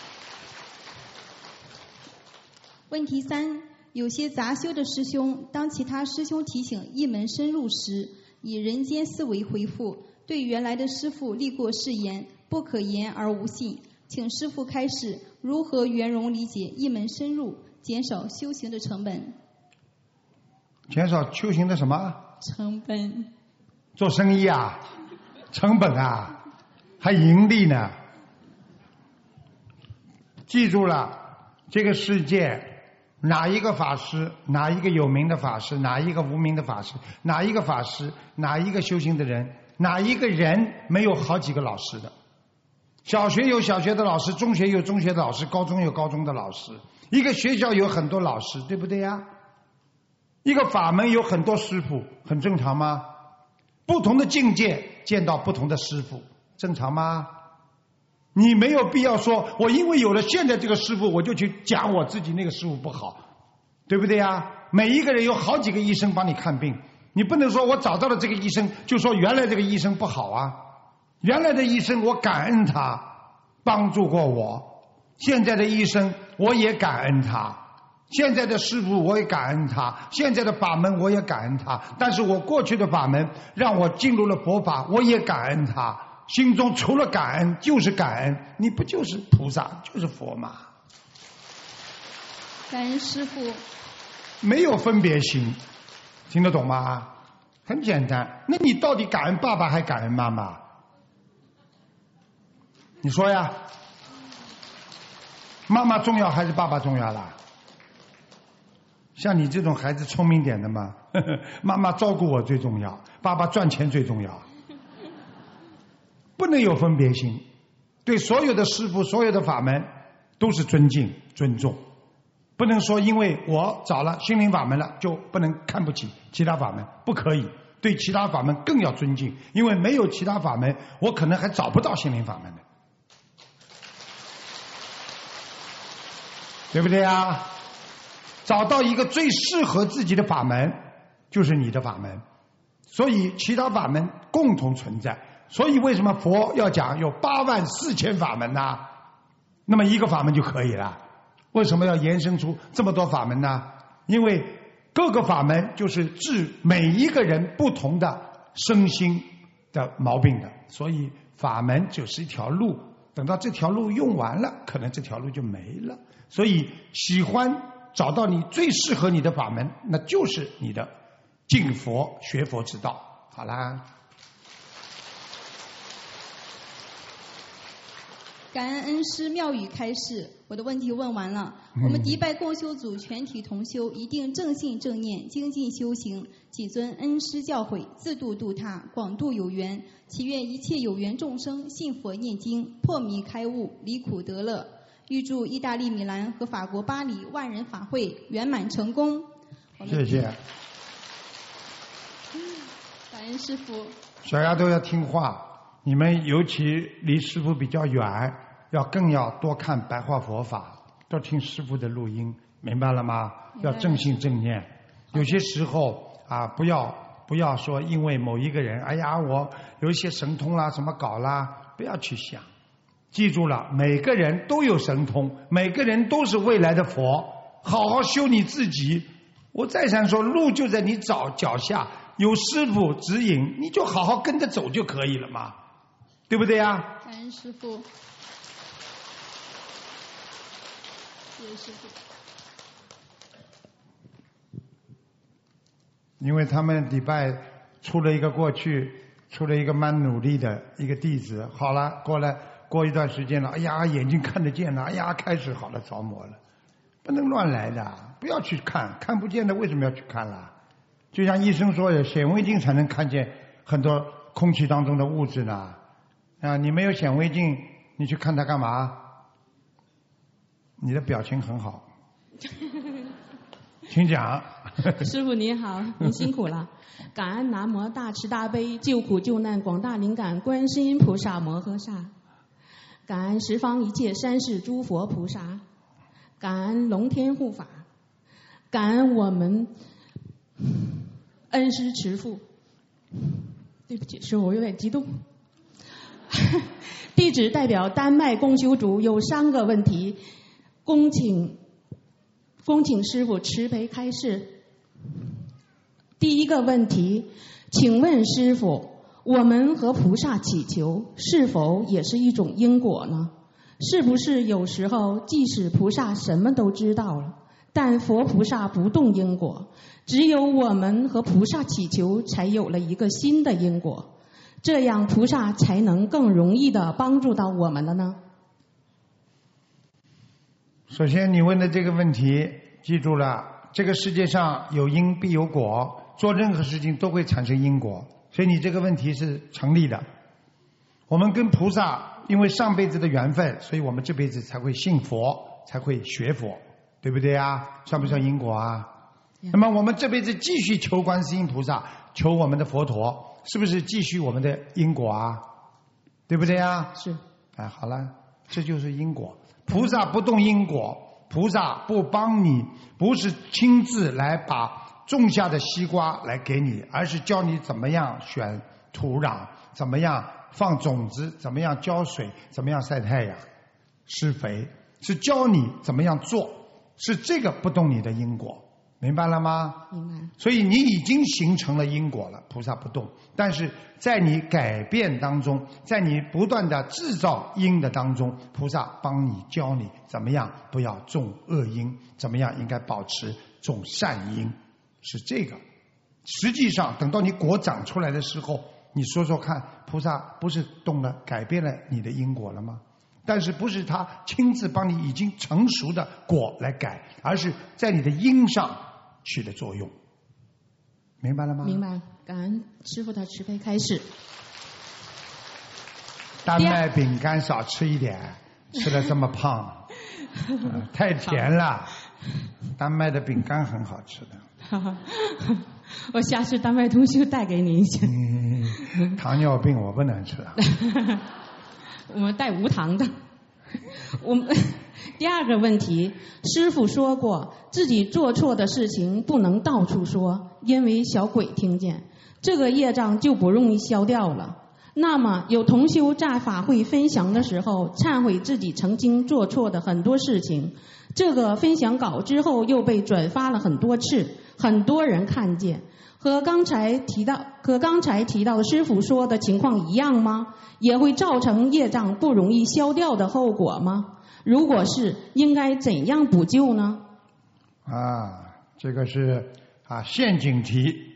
问题3：有些杂修的师兄，当其他师兄提醒一门深入时，以人间思维回复，对原来的师父立过誓言，不可言而无信。请师父开示如何圆融理解一门深入，减少修行的成本。 减少修行的什么？ 成本。 做生意啊，成本啊，还盈利呢。记住了，这个世界哪一个法师，哪一个有名的法师，哪一个无名的法师，哪一个法师，哪一个修行的人，哪一个人没有好几个老师的？小学有小学的老师，中学有中学的老师，高中有高中的老师，一个学校有很多老师，对不对呀？一个法门有很多师父，很正常吗？不同的境界见到不同的师父，正常吗？你没有必要说我因为有了现在这个师父，我就去讲我自己那个师父不好，对不对呀？每一个人有好几个医生帮你看病，你不能说我找到了这个医生就说原来这个医生不好啊。原来的医生我感恩他帮助过我，现在的医生我也感恩他，现在的师父我也感恩他，现在的法门我也感恩他，但是我过去的法门让我进入了佛法，我也感恩他，心中除了感恩就是感恩，你不就是菩萨就是佛吗？ 感恩师父。 没有分别心，听得懂吗？很简单。那你到底感恩爸爸还感恩妈妈？你说呀，妈妈重要还是爸爸重要啦？像你这种孩子聪明点的嘛，妈妈照顾我最重要，爸爸赚钱最重要。不能有分别心，对所有的师父所有的法门都是尊敬尊重，不能说因为我找了心灵法门了就不能看不起其他法门，不可以，对其他法门更要尊敬，因为没有其他法门我可能还找不到心灵法门的，对不对啊？找到一个最适合自己的法门就是你的法门，所以其他法门共同存在。所以为什么佛要讲有84000法门呢？那么一个法门就可以了，为什么要延伸出这么多法门呢？因为各个法门就是治每一个人不同的身心的毛病的，所以法门就是一条路，等到这条路用完了，可能这条路就没了。所以喜欢找到你最适合你的法门，那就是你的敬佛学佛之道。好啦。 感恩恩师妙语开示，我的问题问完了。我们迪拜共修组全体同修一定正信正念，精进修行，谨遵恩师教诲，自度度他，广度有缘。祈愿一切有缘众生信佛念经，破迷开悟，离苦得乐。预祝意大利米兰和法国巴黎万人法会圆满成功。 谢谢。 感恩师父。 小丫头要听话。你们尤其离师父比较远，更要多看白话佛法，多听师父的录音，明白了吗？要正信正念。有些时候啊，不要说因为某一个人，哎呀，我有一些神通啦，什么搞啦，不要去想。记住了，每个人都有神通，每个人都是未来的佛。好好修你自己。我再想说，路就在你脚下，有师父指引，你就好好跟着走就可以了嘛。对不对呀？ 感恩师父，谢谢师父。 因为他们礼拜出了一个蛮努力的一个弟子，好了，过一段时间了，哎呀，眼睛看得见了，哎呀，开始好了着魔了，不能乱来的，不要去看不见的，为什么要去看了？就像医生说的，显微镜才能看见很多空气当中的物质呢。啊，你没有显微镜，你去看它干嘛？你的表情很好，请讲。 师父您好，您辛苦了。感恩南无大慈大悲救苦救难广大灵感观世音菩萨摩诃萨，感恩十方一切三世诸佛菩萨，感恩龙天护法，感恩我们恩师慈父。对不起，师父，我有点激动。 弟子代表丹麦共修组有3个问题，恭请师父慈悲开示。第一个问题，请问师父，我们和菩萨祈求是否也是一种因果呢？是不是有时候即使菩萨什么都知道了，但佛菩萨不动因果，只有我们和菩萨祈求才有了一个新的因果，这样菩萨才能更容易的帮助到我们了呢？ 首先你问的这个问题记住了，这个世界上有因必有果，做任何事情都会产生因果，所以你这个问题是成立的。我们跟菩萨因为上辈子的缘分，所以我们这辈子才会信佛，才会学佛，对不对啊？算不算因果啊？那么我们这辈子继续求观世音菩萨，求我们的佛陀，是不是继续我们的因果啊？对不对啊？ 是。 好了，这就是因果。菩萨不动因果，菩萨不帮你，不是亲自来把种下的西瓜来给你，而是教你怎么样选土壤，怎么样放种子，怎么样浇水，怎么样晒太阳施肥，是教你怎么样做，是这个不动你的因果，明白了吗？ 明白。 所以你已经形成了因果了，菩萨不动，但是在你改变当中，在你不断的制造因的当中，菩萨帮你教你怎么样不要种恶因，怎么样应该保持种善因，是这个。实际上等到你果长出来的时候，你说说看，菩萨不是动了改变了你的因果了吗？但是不是他亲自帮你已经成熟的果来改，而是在你的因上起的作用，明白了吗？ 明白，感恩师父的慈悲开示。 丹麦饼干少吃一点，吃了这么胖，太甜了。丹麦的饼干很好吃的。 我下次丹麦同修带给你一些。 糖尿病我不能吃啊。 我们带无糖的。我们第二个问题，师父说过自己做错的事情不能到处说，因为小鬼听见，这个业障就不容易消掉了。那么有同修在法会分享的时候忏悔自己曾经做错的很多事情，这个分享稿之后又被转发了很多次，很多人看见，和刚才提到师父说的情况一样吗？也会造成业障不容易消掉的后果吗？如果是，应该怎样补救呢？ 这个是陷阱题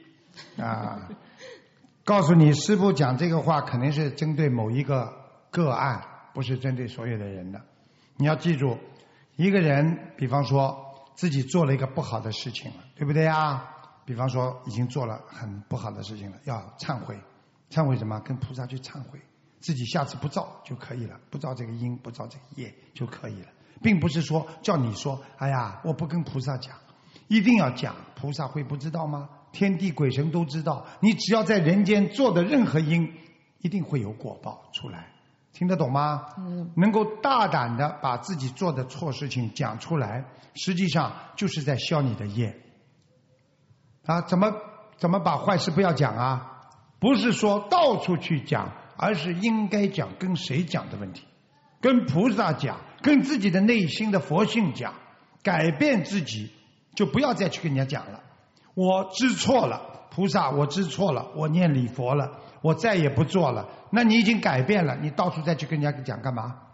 告诉你，师父讲这个话肯定是针对某一个个案，不是针对所有的人的。你要记住，一个人比方说自己做了一个不好的事情了，对不对啊？比方说已经做了很不好的事情了，要忏悔。忏悔什么？跟菩萨去忏悔，自己下次不造就可以了，不造这个因，不造这个业就可以了，并不是说叫你说哎呀我不跟菩萨讲，一定要讲，菩萨会不知道吗？天地鬼神都知道，你只要在人间做的任何因，一定会有果报出来，听得懂吗？能够大胆的把自己做的错事情讲出来，实际上就是在消你的业怎么把坏事不要讲啊？不是说到处去讲，而是应该讲跟谁讲的问题，跟菩萨讲，跟自己的内心的佛性讲，改变自己，就不要再去跟人家讲了。我知错了，菩萨我知错了，我念礼佛了，我再也不做了。那你已经改变了，你到处再去跟人家讲干嘛？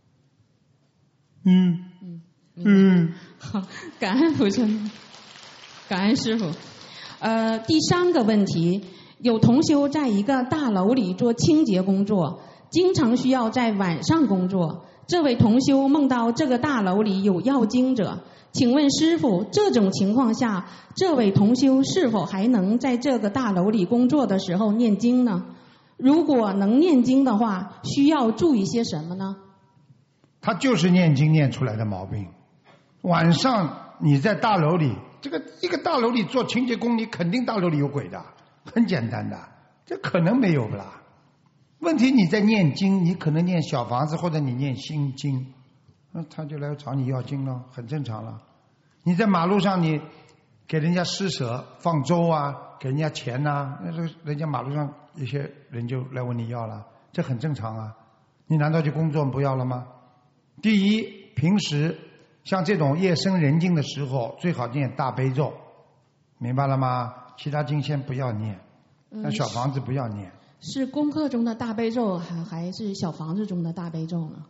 好，感恩菩萨，感恩师父。第三个问题，有同修在一个大楼里做清洁工作，经常需要在晚上工作。这位同修梦到这个大楼里有要经者，请问师父，这种情况下，这位同修是否还能在这个大楼里工作的时候念经呢？如果能念经的话，需要注意些什么呢？ 他就是念经念出来的毛病。晚上你在大楼里，这个一个大楼里做清洁工，你肯定大楼里有鬼的，很简单的，这可能没有不啦？问题你在念经，你可能念小房子或者你念心经，那他就来找你要经了，很正常了。你在马路上你给人家施舍放粥啊，给人家钱啊，那人家马路上有些人就来问你要了， 这很正常啊。你难道就工作不要了吗？第一，平时像这种夜深人静的时候，最好念大悲咒，明白了吗？其他经先不要念，那小房子不要念。 是功课中的大悲咒，还是小房子中的大悲咒呢？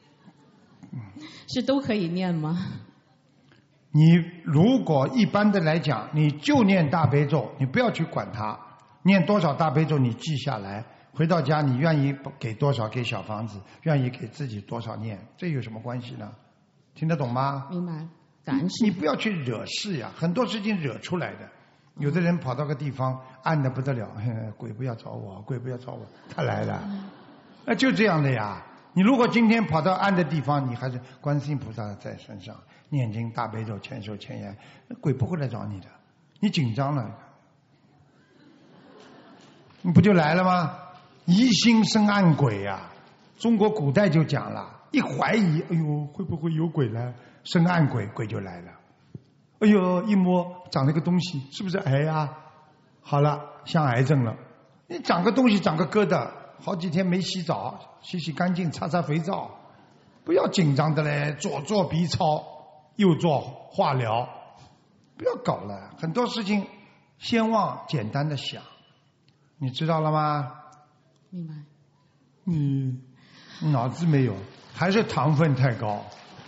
是都可以念吗？ 你如果一般的来讲，你就念大悲咒，你不要去管它，念多少大悲咒你记下来，回到家你愿意给多少给小房子，愿意给自己多少念，这有什么关系呢？听得懂吗？ 明白，感恩。 你不要去惹事呀，很多事情惹出来的。有的人跑到个地方暗得不得了，鬼不要找我，鬼不要找我，他来了，那就这样的呀。你如果今天跑到暗的地方，你还是观世音菩萨在身上念经大悲咒千手千眼，那鬼不会来找你的。你紧张了，你不就来了吗？疑心生暗鬼呀，中国古代就讲了，一怀疑，哎呦会不会有鬼来，生暗鬼，鬼就来了。哎呦，一摸长了个东西，是不是癌啊？好了，像癌症了。你长个东西，长个疙瘩，好几天没洗澡，洗洗干净，擦擦肥皂，不要紧张的嘞。左做 B 超，右做化疗，不要搞了。很多事情先往简单的想，你知道了吗？ 明白。 你脑子没有，还是糖分太高。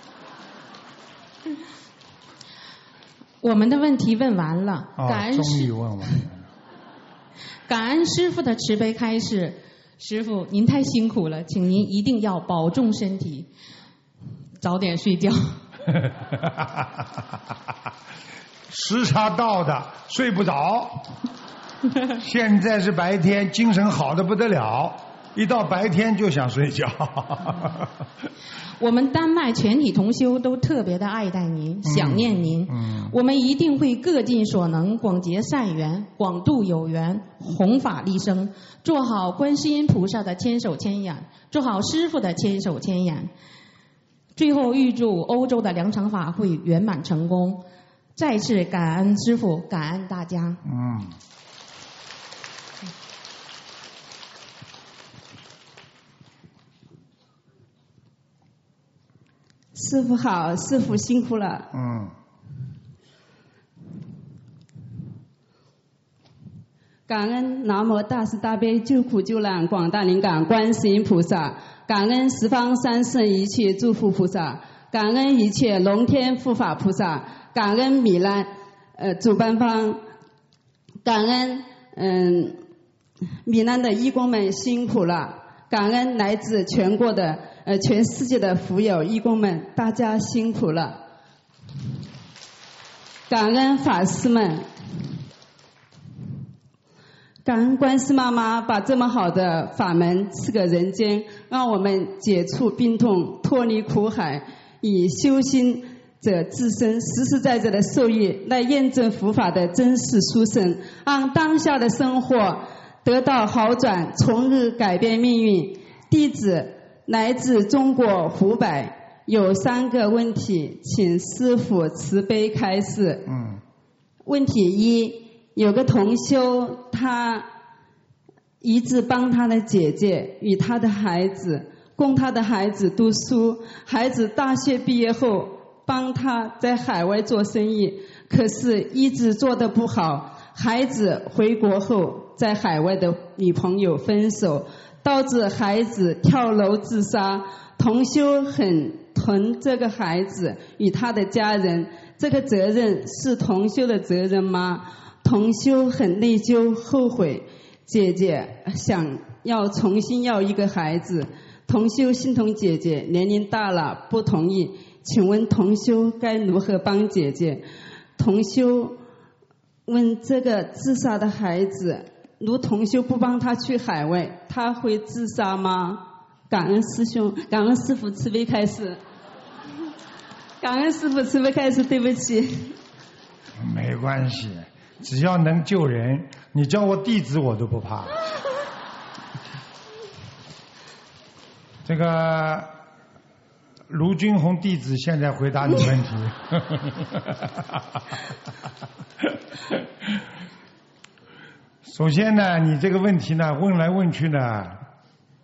我们的问题问完了，感恩终于问完了。 感恩师父的慈悲开示，师父您太辛苦了，请您一定要保重身体，早点睡觉。 时差到的，睡不着。现在是白天，精神好的不得了，一到白天就想睡觉。 我们丹麦全体同修都特别的爱戴您，想念您。我们一定会各尽所能，广结善缘，广度有缘，弘法利生，做好观世音菩萨的千手千眼，做好师父的千手千眼。最后预祝欧洲的2场法会圆满成功，再次感恩师父，感恩大家。 师父好，师父辛苦了。感恩南无大慈大悲救苦救难广大灵感观世音菩萨，感恩十方三圣一切诸佛菩萨，感恩一切龙天护法菩萨，感恩米兰主办方，感恩米兰的义工们辛苦了，感恩来自全国的全世界的福友义工们，大家辛苦了，感恩法师们。感恩观世妈妈把这么好的法门赐给人间，让我们解除病痛，脱离苦海，以修心者自身实实在在的受益来验证佛法的真实殊胜，让当下的生活得到好转，从而改变命运。弟子来自中国湖北，有3个问题，请师父慈悲开示。问题1，有个同修，他一直帮他的姐姐与他的孩子，供他的孩子读书，孩子大学毕业后帮他在海外做生意，可是一直做得不好，孩子回国后在海外的女朋友分手，导致孩子跳楼自杀。同修很疼这个孩子与他的家人，这个责任是同修的责任吗？同修很内疚后悔，姐姐想要重新要一个孩子，同修心疼姐姐年龄大了不同意，请问同修该如何帮姐姐？同修问这个自杀的孩子，如同修不帮他去海外，他会自杀吗？感恩师兄，感恩师父慈悲开示，感恩师父慈悲开示，对不起。 没关系，只要能救人，你叫我弟子我都不怕。这个卢军红弟子现在回答你问题。首先呢，你这个问题呢问来问去呢，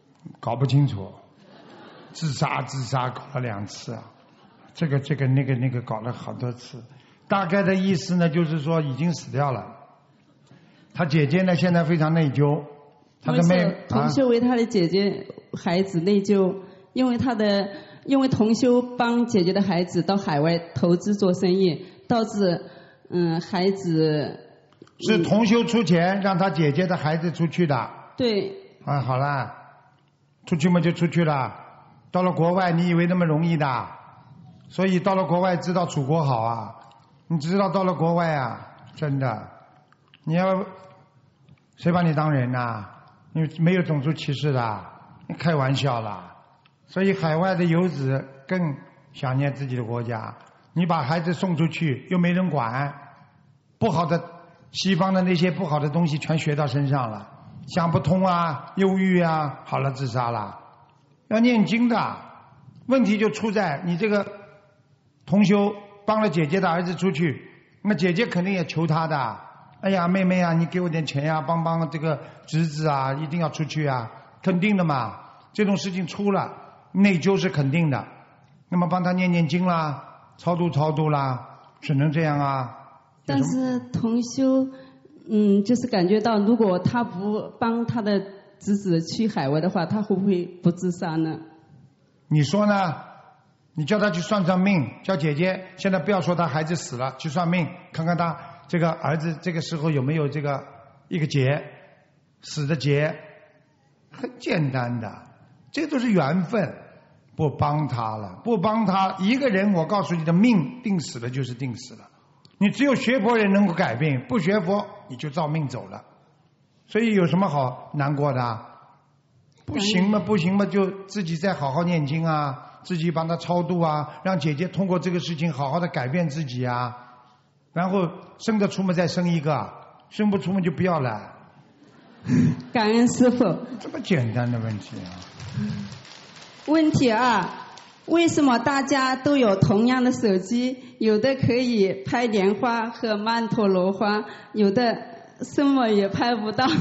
搞不清楚，自杀搞了2次啊，这个那个搞了好多次。大概的意思呢，就是说已经死掉了。他姐姐呢，现在非常内疚。他的同修为他的姐姐孩子内疚，因为同修帮姐姐的孩子到海外投资做生意，导致孩子是同修出钱让他姐姐的孩子出去的。 对。 啊，好了，出去嘛就出去了。到了国外，你以为那么容易的？所以到了国外知道祖国好啊，你知道到了国外啊，真的，你要谁把你当人呐？你没有种族歧视的，你开玩笑啦。所以海外的游子更想念自己的国家。你把孩子送出去又没人管，不好的西方的那些不好的东西全学到身上了，想不通啊，忧郁啊，好了自杀了。要念经的，问题就出在你这个同修帮了姐姐的儿子出去，那姐姐肯定也求他的。哎呀，妹妹啊，你给我点钱呀，帮这个侄子啊，一定要出去啊，肯定的嘛。这种事情出了，内疚是肯定的。那么帮他念经啦，超度啦，只能这样啊。 但是同修，就是感觉到，如果他不帮他的侄子去海外的话，他会不会不自杀呢？ 你说呢？你叫他去算算命，叫姐姐现在不要说他孩子死了，去算命，看看他这个儿子这个时候有没有这个一个劫，死的劫，很简单的，这都是缘分。不帮他了，不帮他一个人，我告诉你的命定死了就是定死了。你只有学佛人能够改变，不学佛你就照命走了。所以有什么好难过的啊？不行嘛，就自己再好好念经啊，自己帮他超度啊，让姐姐通过这个事情好好的改变自己啊。然后生得出嘛再生一个，生不出嘛就不要了。 感恩师父。 这么简单的问题啊。 问题2，为什么大家都有同样的手机？有的可以拍莲花和曼陀罗花，有的什么也拍不到。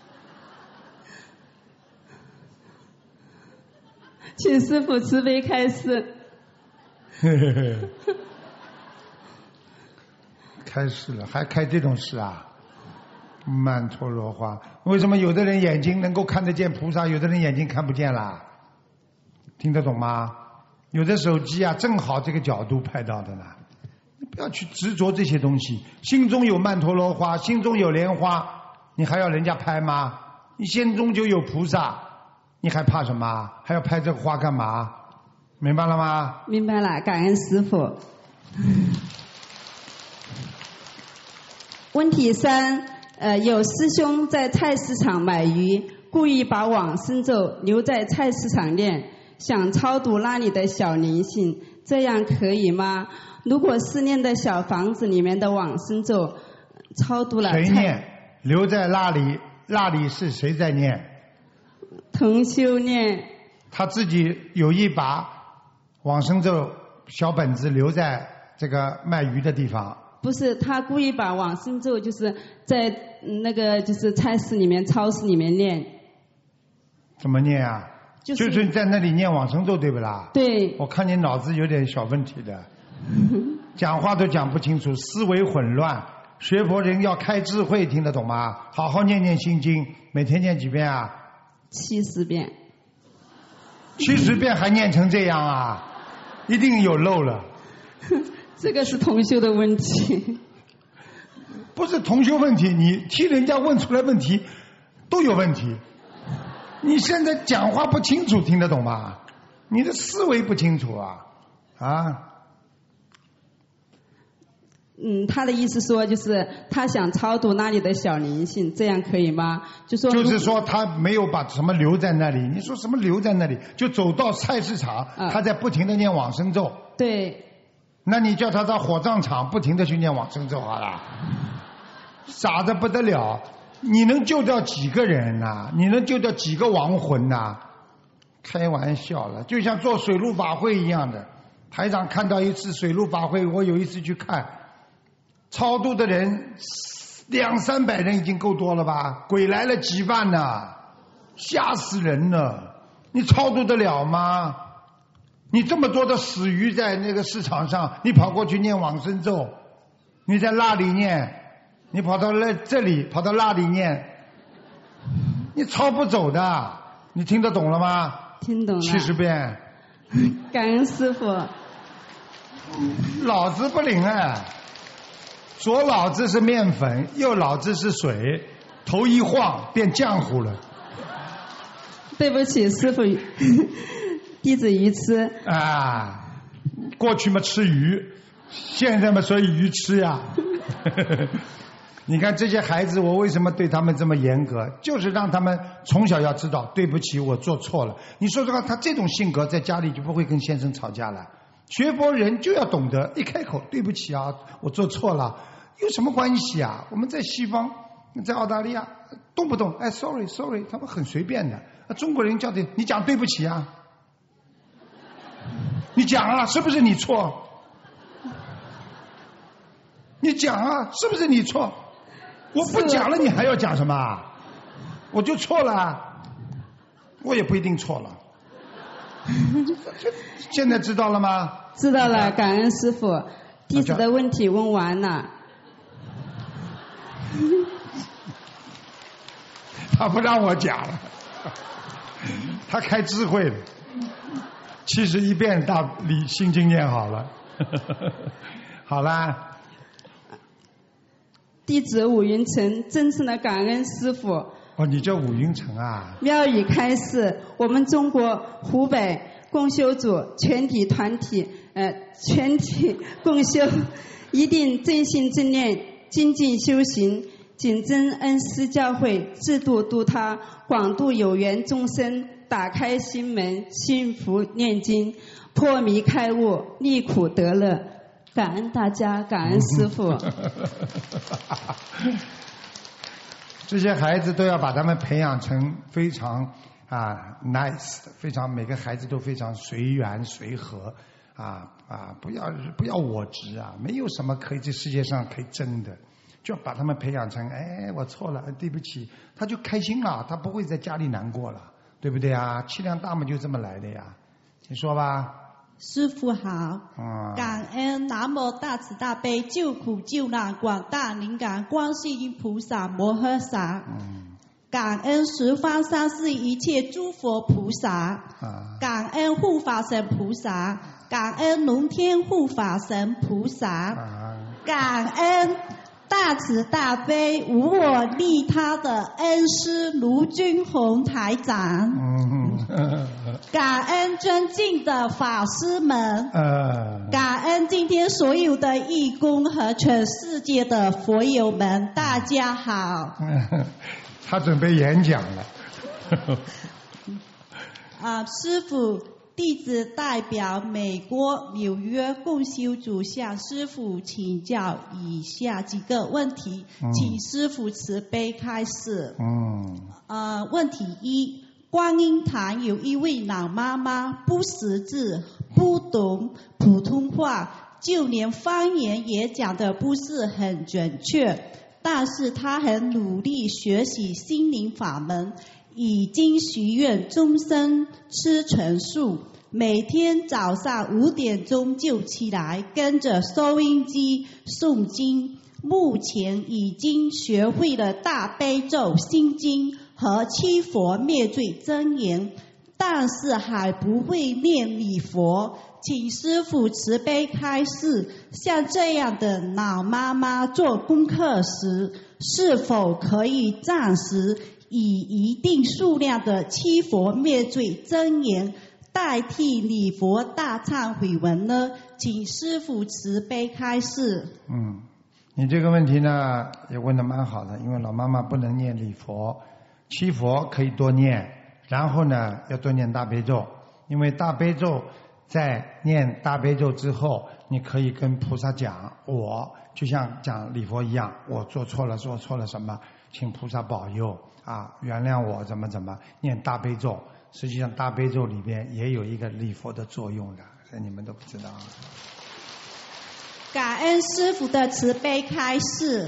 请师父慈悲开示。 开示了，还开这种事啊？曼陀罗花，为什么有的人眼睛能够看得见菩萨，有的人眼睛看不见啦？听得懂吗？有的手机啊，正好这个角度拍到的呢。你不要去执着这些东西，心中有曼陀罗花，心中有莲花，你还要人家拍吗？你心中就有菩萨，你还怕什么？还要拍这个花干嘛？明白了吗？ 明白了，感恩师父。问题3，有师兄在菜市场买鱼，故意把往生咒留在菜市场念，想超度那里的小灵性，这样可以吗？如果是念的小房子里面的往生咒超度了， 谁念？留在那里，那里是谁在念？ 同修念。 他自己有意把往生咒小本子留在这个卖鱼的地方。 不是，他故意把往生咒就是在那个就是菜市里面、超市里面念。 怎么念啊？就是在那里念往生咒，对不啦？ 对。 我看你脑子有点小问题的，讲话都讲不清楚，思维混乱。学佛人要开智慧，听得懂吗？好好念念心经，每天念几遍啊 ？70遍。 70遍还念成这样啊？一定有漏了。 这个是同修的问题。 不是同修问题，你替人家问出来问题都有问题。你现在讲话不清楚，听得懂吗？你的思维不清楚啊，啊？ 他的意思说就是他想超度那里的小灵性，这样可以吗？ 就是说他没有把什么留在那里。你说什么留在那里？就走到菜市场，他在不停的念往生咒。 对。 那你叫他到火葬场不停的去念往生咒好了，傻得不得了。你能救掉几个人啊？你能救掉几个亡魂啊？开玩笑了，就像做水陆法会一样的。台长看到一次水陆法会，我有一次去看，超度的人200-300人已经够多了吧？鬼来了几万呢，吓死人了。 你超度得了吗？你这么多的死鱼在那个市场上，你跑过去念往生咒，你在那里念，你跑到这里，跑到那里念，你超不走的。你听得懂了吗？ 听懂了。 70遍。 感恩师父。 脑子不灵啊，左脑子是面粉，右脑子是水，头一晃变浆糊了。 对不起，师父，弟子愚痴。 啊，过去嘛吃鱼，现在嘛说鱼吃呀。你看这些孩子，我为什么对他们这么严格？就是让他们从小要知道，对不起，我做错了。你说实话，他这种性格在家里就不会跟先生吵架了。学佛人就要懂得一开口，对不起啊，我做错了，有什么关系啊？我们在西方，在澳大利亚，动不动哎 sorry， 他们很随便的。中国人叫的，你讲对不起啊，你讲啊，是不是你错？你讲啊，是不是你错？我不讲了，你还要讲什么？我就错了，我也不一定错了。现在知道了吗？ 知道了，感恩师父。弟子的问题问完了。 他不让我讲了，他开智慧了。71遍大理心经念好了。好啦。 弟子武云成真诚的感恩师父。 哦，你叫武云成啊？ 妙语开示，我们中国湖北共修组全体团体全体共修，一定正信正念，精进修行，谨遵恩师教诲，自度度他，广度有缘众生，打开心门，幸福念经，破迷开悟，离苦得乐。感恩大家，感恩师父。 这些孩子都要把他们培养成非常nice 的，非常每个孩子都非常随缘随和不要我执啊，没有什么可以这世界上可以争的，就要把他们培养成我错了，对不起，他就开心了，他不会在家里难过了，对不对啊？气量大嘛就这么来的呀，你说吧。 师父好，感恩南无大慈大悲救苦救难广大灵感观世音菩萨摩诃萨，感恩十方三世一切诸佛菩萨，感恩护法神菩萨，感恩龙天护法神菩萨，感恩大慈大悲无我利他的恩师卢军宏台长，感恩尊敬的法师们，感恩今天所有的义工和全世界的佛友们，大家好。 他准备演讲了。 师父，弟子代表美国纽约共修组向师父请教以下几个问题，请师父慈悲开示。问题一，观音堂有一位老妈妈不识字，不懂普通话，就连方言也讲得不是很准确，但是她很努力学习心灵法门，已经许愿终身吃纯素，每天早上5点钟就起来跟着收音机诵经，目前已经学会了大悲咒、心经和七佛灭罪真言，但是还不会念礼佛，请师父慈悲开示，像这样的老妈妈做功课时，是否可以暂时以一定数量的七佛灭罪真言代替礼佛大忏悔文呢？请师父慈悲开示。 你这个问题呢也问得蛮好的，因为老妈妈不能念礼佛，七佛可以多念，然后呢要多念大悲咒，因为大悲咒在念大悲咒之后，你可以跟菩萨讲，我就像讲礼佛一样，我做错了什么，请菩萨保佑原谅我怎么念大悲咒，实际上大悲咒里边也有一个礼佛的作用的，这你们都不知道。 感恩师父的慈悲开示。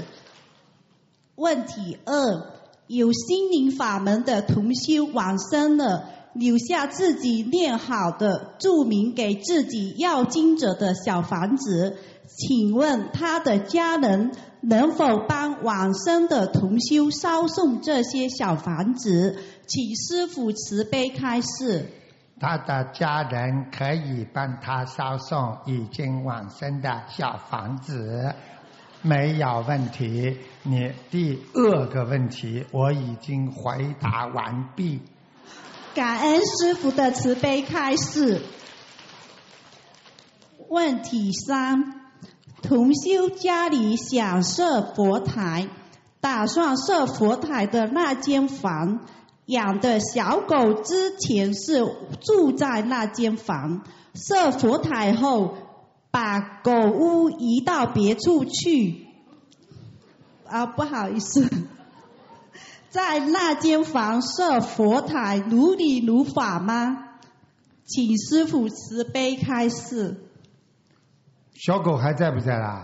问题2，有心灵法门的同修往生了， 留下自己念好的注明给自己要经者的小房子，请问他的家人能否帮往生的同修烧送这些小房子？请师父慈悲开示。 他的家人可以帮他烧送已经往生的小房子，没有问题。你第2个问题我已经回答完毕。 感恩师父的慈悲开示。问题3，同修家里想设佛台，打算设佛台的那间房，养的小狗之前是住在那间房，设佛台后把狗屋移到别处去。不好意思，在那间房设佛台如理如法吗？请师父慈悲开示。 小狗还在不在啦？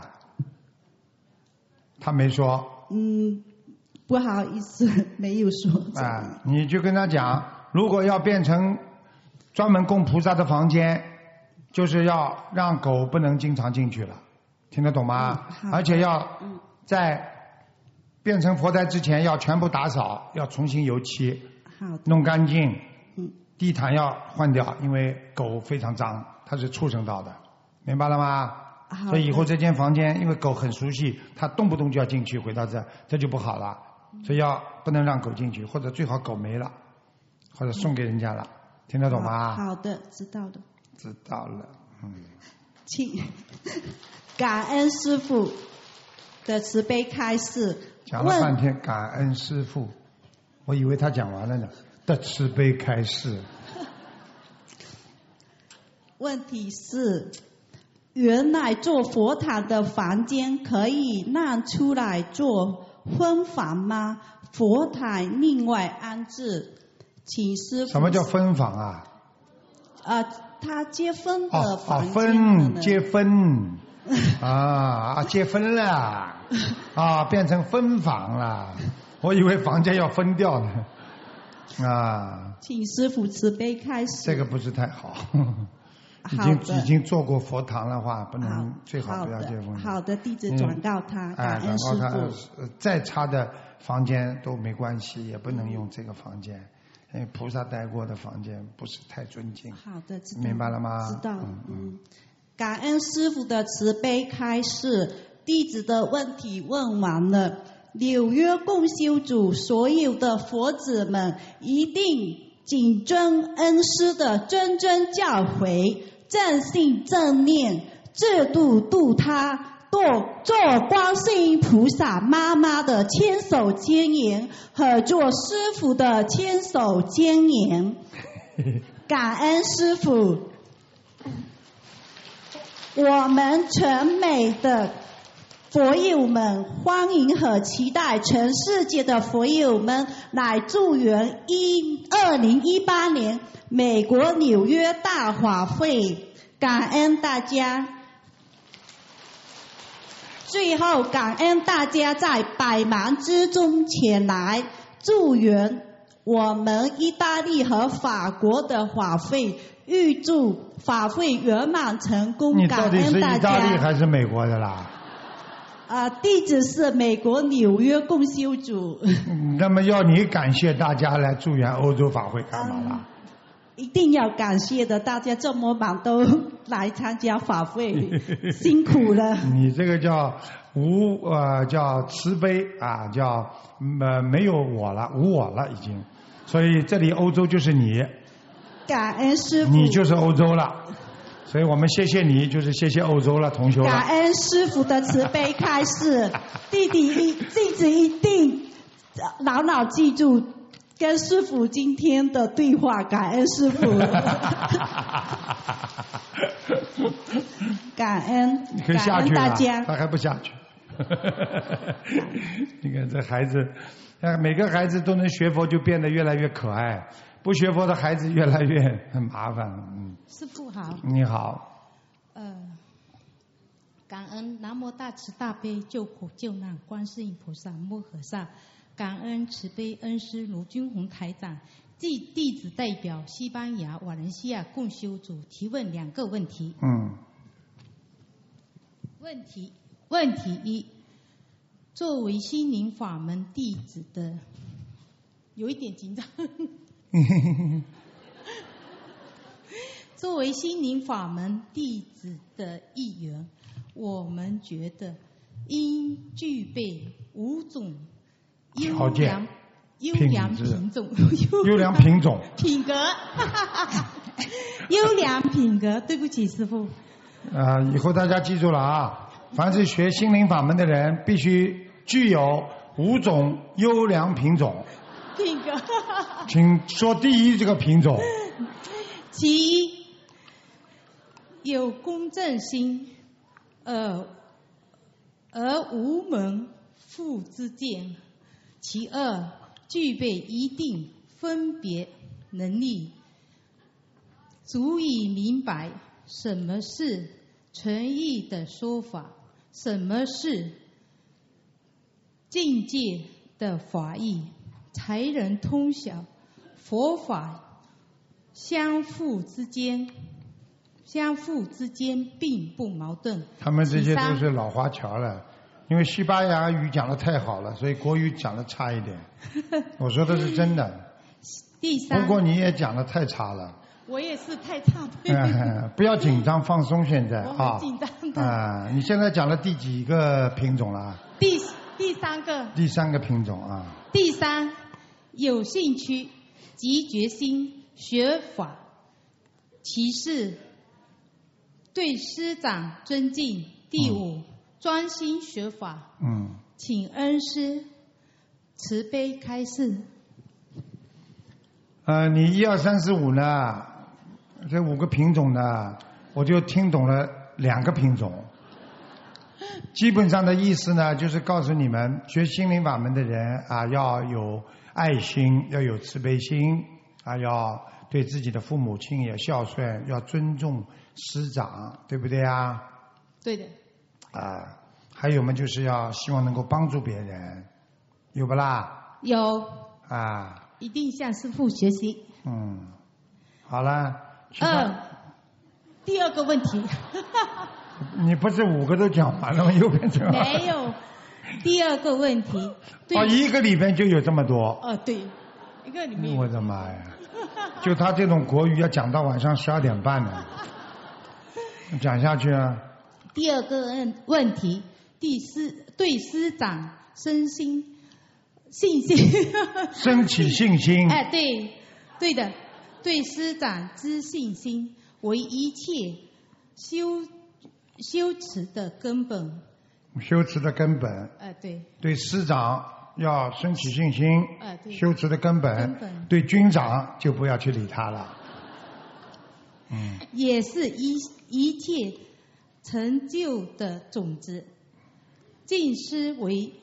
他没说。 不好意思，没有说。 你就跟他讲，如果要变成专门供菩萨的房间，就是要让狗不能经常进去了，听得懂吗？而且要在变成佛台之前要全部打扫，要重新油漆，弄干净，地毯要换掉，因为狗非常脏，它是畜生道的，明白了吗？所以以后这间房间，因为狗很熟悉，它动不动就要进去，回到这就不好了。所以不能让狗进去，或者最好狗没了，或者送给人家了，听得懂吗？ 好的，知道的。 知道了， 请感恩师父的慈悲开示。 讲了半天感恩师父，我以为他讲完了呢。的慈悲开示。 问题是，原来做佛堂的房间可以让出来做分房吗？佛台另外安置，请师父。 什么叫分房啊？ 他结婚的房间。 结婚结婚了变成分房了，我以为房间要分掉呢请师父慈悲开示。 这个不是太好。已经做过佛堂的话，不能，最好不要结婚。 好的，弟子转告他，感恩师父。 再差的房间都没关系，也不能用这个房间，因为菩萨待过的房间不是太尊敬。 好的，知道。 明白了吗？ 知道。感恩师父的慈悲开示，弟子的问题问完了。纽约共修组所有的佛子们一定谨遵恩师的谆谆教诲，正信正念，自度度他，做观世音菩萨妈妈的千手千眼和做师父的千手千眼。感恩师父。我们全美的佛友们欢迎和期待全世界的佛友们来助缘2018年美国纽约大法会，感恩大家。最后感恩大家在百忙之中前来助缘我们意大利和法国的法会，预祝法会圆满成功。感恩大家。你到底是意大利还是美国的啦？ 地址是美国纽约共修组。 那么要你感谢大家来助缘欧洲法会干嘛啦？ 一定要感谢的，大家这么忙都来参加法会，辛苦了。 你这个叫叫慈悲叫没有我了，无我了已经，所以这里欧洲就是你。 感恩师父。 你就是欧洲了。所以我们谢谢你，就是谢谢欧洲了，同学。 感恩师父的慈悲开示，弟子一定牢牢记住跟师父今天的对话。感恩师父。感恩， 你可以下去了， 感恩大家。 他还不下去。你看这孩子，每个孩子都能学佛，就变得越来越可爱。不学佛的孩子越来越很麻烦。 师父好。 你好。 感恩南无大慈大悲救苦救难观世音菩萨摩诃萨。 感恩慈悲恩师卢军宏台长，弟子代表西班牙、瓦伦西亚共修组提问2个问题。问题一，作为心灵法门弟子的，有一点紧张。作为心灵法门弟子的一员，我们觉得应具备5种优良品种， 优良品种， 品格，优良品格。对不起，师父。 以后大家记住了啊！凡是学心灵法门的人，必须具有5种优良品种。 品格。 请说第一这个品种。 其一，有公正心，而无门户之见。其二，具备一定分别能力，足以明白什么是诚意的说法，什么是境界的法义，才能通晓佛法相互之间并不矛盾。 他们这些都是老华侨了，因为西班牙语讲得太好了，所以国语讲得差一点。我说的是真的。 第三， 不过你也讲得太差了。 我也是太差了。 不要紧张，放松现在我很紧张的。 你现在讲了第几个品种了？ 第3个。 第3个品种啊。 第3，有兴趣及决心学法。其4，对师长尊敬。第5，专心学法。请恩师慈悲开示。 你1、2、3、4、5呢？这5个品种呢，我就听懂了2个品种。基本上的意思呢，就是告诉你们，学心灵法门的人啊，要有爱心，要有慈悲心啊，要对自己的父母亲也孝顺，要尊重师长，对不对啊？ 对的。 还有嘛，就是要希望能够帮助别人，有不啦？ 有。一定向师父学习。 好了。 第2个问题。 你不是5个都讲完了吗？又变成没有。第2个问题。 1个里边就有这么多。 对，1个里面。 我的妈呀！就他这种国语要讲到晚上12点半呢。讲下去啊。 第2个问题，对师长信心。 升起信心。 对的，对师长之信心为一切修持的根本。 修持的根本。 对。 对师长要升起信心。修持的根本。对军长就不要去理他了。 也是一切成就的种子。敬师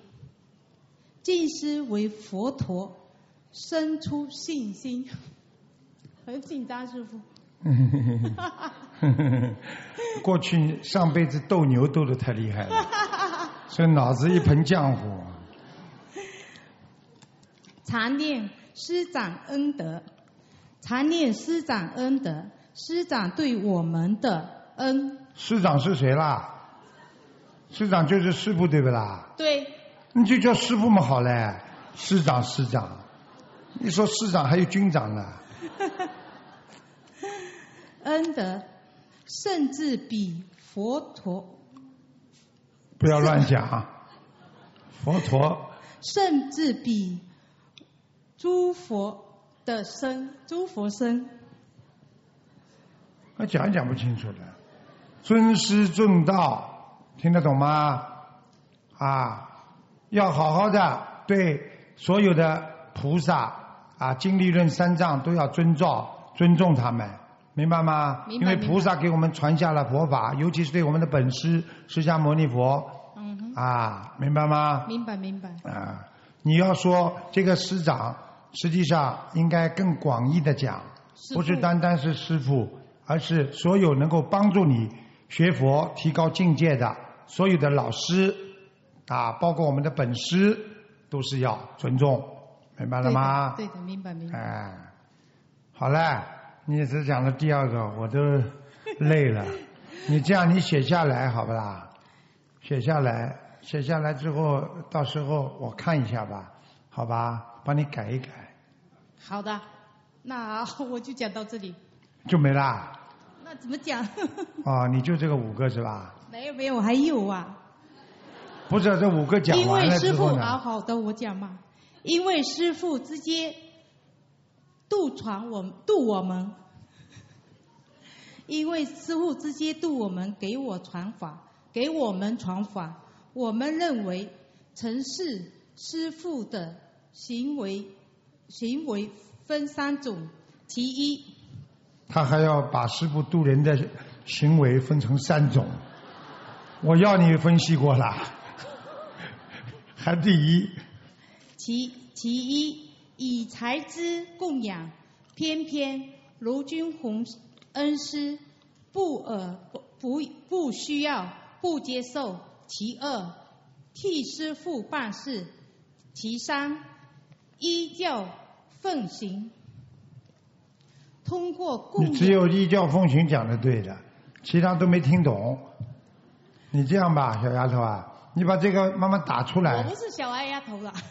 为佛陀，生出信心。很紧张，师父。 过去上辈子斗牛斗得太厉害了，所以脑子一盆浆糊。 常念师长恩德，师长对我们的恩。 师长是谁啦？师长就是师父，对不啦？ 对。 你就叫师父嘛好嘞，师长。你说师长还有军长呢。 恩德甚至比佛陀。 不要乱讲。佛陀。 甚至比诸佛僧。 我讲也讲不清楚的。尊师重道，听得懂吗？要好好的对所有的菩萨经历论3藏都要尊重他们，明白吗？因为菩萨给我们传下了佛法，尤其是对我们的本师释迦牟尼佛。明白吗？ 明白。 你要说这个师长，实际上应该更广义的讲，不是单单是师父，而是所有能够帮助你学佛提高境界的所有的老师包括我们的本师都是要尊重，明白了吗？ 对的，明白。 哎，好了，你只讲了第二个，我都累了。你这样，你写下来好不啦？写下来之后，到时候我看一下吧，好吧？帮你改一改。 好的，那我就讲到这里。 就没啦？ 那怎么讲？ 哦，你就这个5个是吧？ 没有，还有啊。 不是这5个讲完了之后呢？ 好的，我讲嘛。因为师父直接度我们，因为师父直接度我们，给我们传法。我们认为曾是师父的行为分3种，其一。 他还要把师父度人的行为分成3种，我要你分析过了，还第一。 其一，以财资供养，偏偏卢军宏恩师不需要，不接受。其二，替师父办事。其三，依教奉行。通过供养， 你只有依教奉行讲的对的，其他都没听懂。你这样吧，小丫头啊，你把这个慢慢打出来。 我不是小丫头了。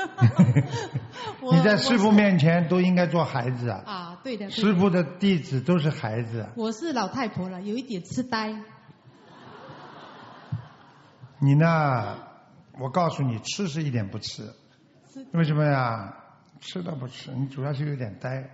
你在师父面前都应该做孩子啊。 啊，对的。 师父的弟子都是孩子。 我是老太婆了，有一点痴呆。 你呢？我告诉你，吃是一点不吃。为什么呀？吃倒不吃，你主要是有点呆。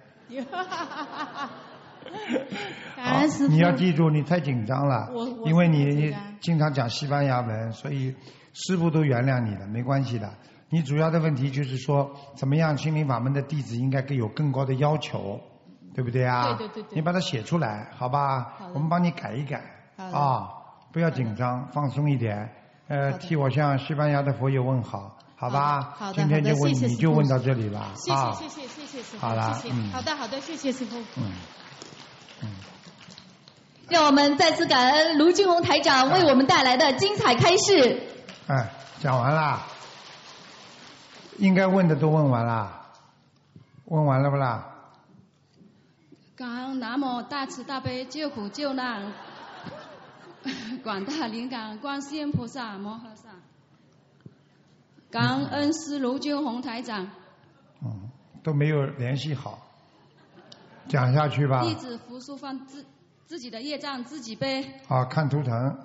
好，你要记住，你太紧张了，因为你经常讲西班牙文，所以师父都原谅你了，没关系的。你主要的问题就是说，怎么样心灵法门的弟子应该有更高的要求，对不对啊？ 对。 你把它写出来，好吧？我们帮你改一改啊，不要紧张，放松一点。替我向西班牙的佛友问好，好吧？ 好的， 今天就问你就问到这里了。 谢谢师父。 好了， 好的，谢谢师父。 让我们再次感恩卢军宏台长为我们带来的精彩开示。 讲完了，应该问的都问完了，问完了不啦？ 感恩南无大慈大悲救苦救难广大灵感观世音菩萨摩诃萨，感恩恩师卢军宏台长。 都没有联系好，讲下去吧。 弟子服输方自己的业障自己背。 看图腾。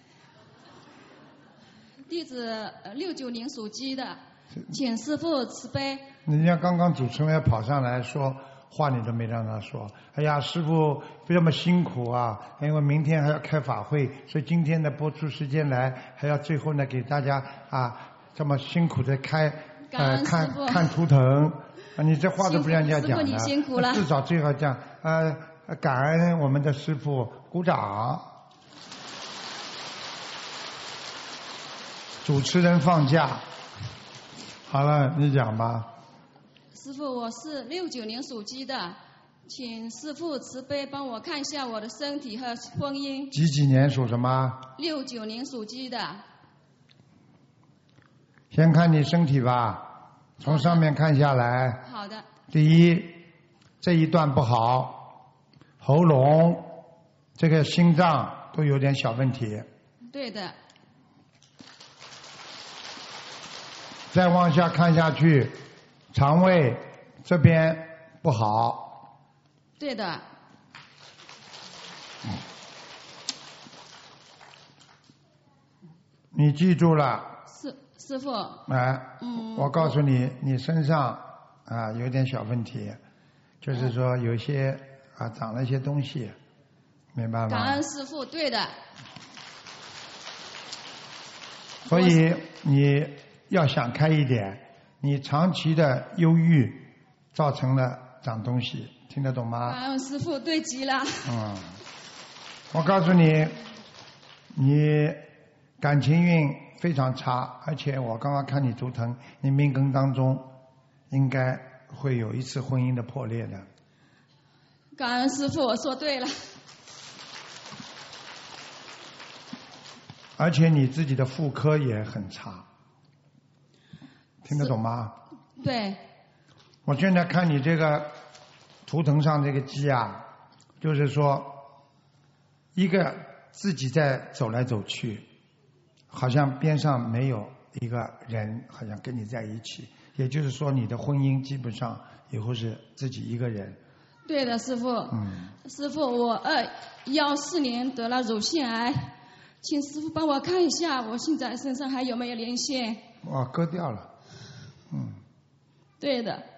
弟子69年属鸡的，请师父慈悲。 人家刚刚主持人跑上来说话，你都没让他说。哎呀，师父这么辛苦啊，因为明天还要开法会，所以今天呢播出时间来，还要最后呢给大家这么辛苦的看图腾。你这话都不让人家讲的， 师父你辛苦了。 至少最好讲感恩我们的师父，鼓掌。主持人放假，好了，你讲吧。 师父，我是69年属鸡的，请师父慈悲帮我看一下我的身体和婚姻。 几年属什么 ？69年属鸡的。 先看你身体吧。从上面看下来， 好的。 第一，这一段不好，喉咙、这个心脏都有点小问题。 对的。 再往下看下去，肠胃这边不好。 对的。 你记住了。 师父， 我告诉你，你身上有点小问题，就是说有些长了一些东西，明白吗？ 感恩师父，对的。 所以你要想开一点，你长期的忧郁造成了长东西，听得懂吗？ 感恩师父，对极了。 我告诉你，你感情运非常差，而且我刚刚看你图腾，你命根当中应该会有一次婚姻的破裂的。 感恩师父，我说对了。而且你自己的妇科也很差， 听得懂吗？ 对。 我现在看你这个图腾上这个鸡啊，就是说一个自己在走来走去，好像边上没有一个人好像跟你在一起，也就是说你的婚姻基本上以后是自己一个人。 对的，师父。师父，我2014年得了乳腺癌，请师父帮我看一下，我现在身上还有没有灵性？ 割掉了。 对的。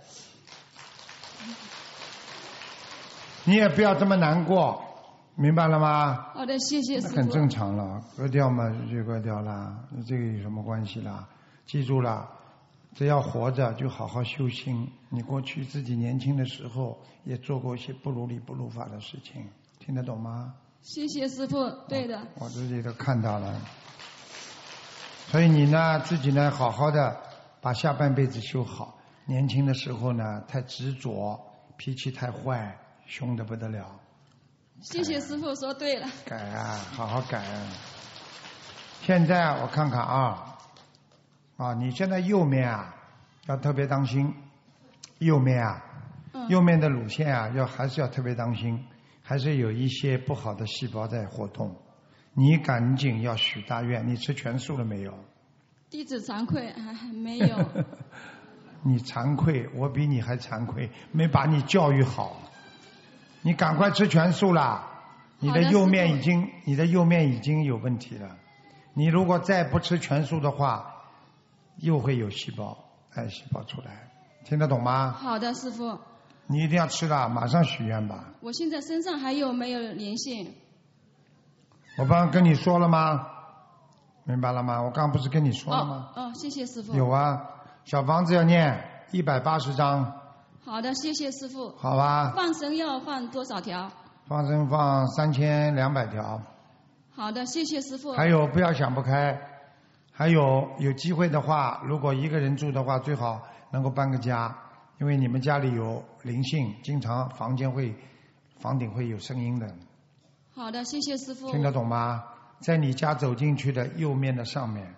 你也不要这么难过，明白了吗？ 好的，谢谢师父。 很正常了，割掉嘛就割掉了，这个有什么关系啦？记住了，只要活着就好好修心。你过去自己年轻的时候也做过一些不如理不如法的事情，听得懂吗？ 谢谢师父，对的。 我自己都看到了。所以你呢，自己呢，好好的把下半辈子修好。年轻的时候呢，太执着，脾气太坏，凶得不得了。 谢谢师父，说对了。 改啊，好好改啊。现在我看看啊，你现在右面啊要特别当心，右面啊，右面的乳腺啊还是要特别当心，还是有一些不好的细胞在活动。你赶紧要许大愿，你吃全素了没有？ 弟子惭愧，还没有。 你惭愧，我比你还惭愧，没把你教育好。你赶快吃全素啦！你的右面已经有问题了。你如果再不吃全素的话，又会有细胞，癌细胞出来，听得懂吗？ 好的，师父。 你一定要吃了，马上许愿吧。 我现在身上还有没有灵性？ 我刚刚跟你说了吗？明白了吗？我刚刚不是跟你说了吗？ 谢谢师父。 有啊，小房子要念180章。 好的，谢谢师父。 好吧。 放生要放多少条？ 放生放3200条。 好的，谢谢师父。 还有不要想不开，还有机会的话，如果一个人住的话，最好能够搬个家，因为你们家里有灵性，经常房顶会有声音的。 好的，谢谢师父。 听得懂吗？在你家走进去的右面的上面。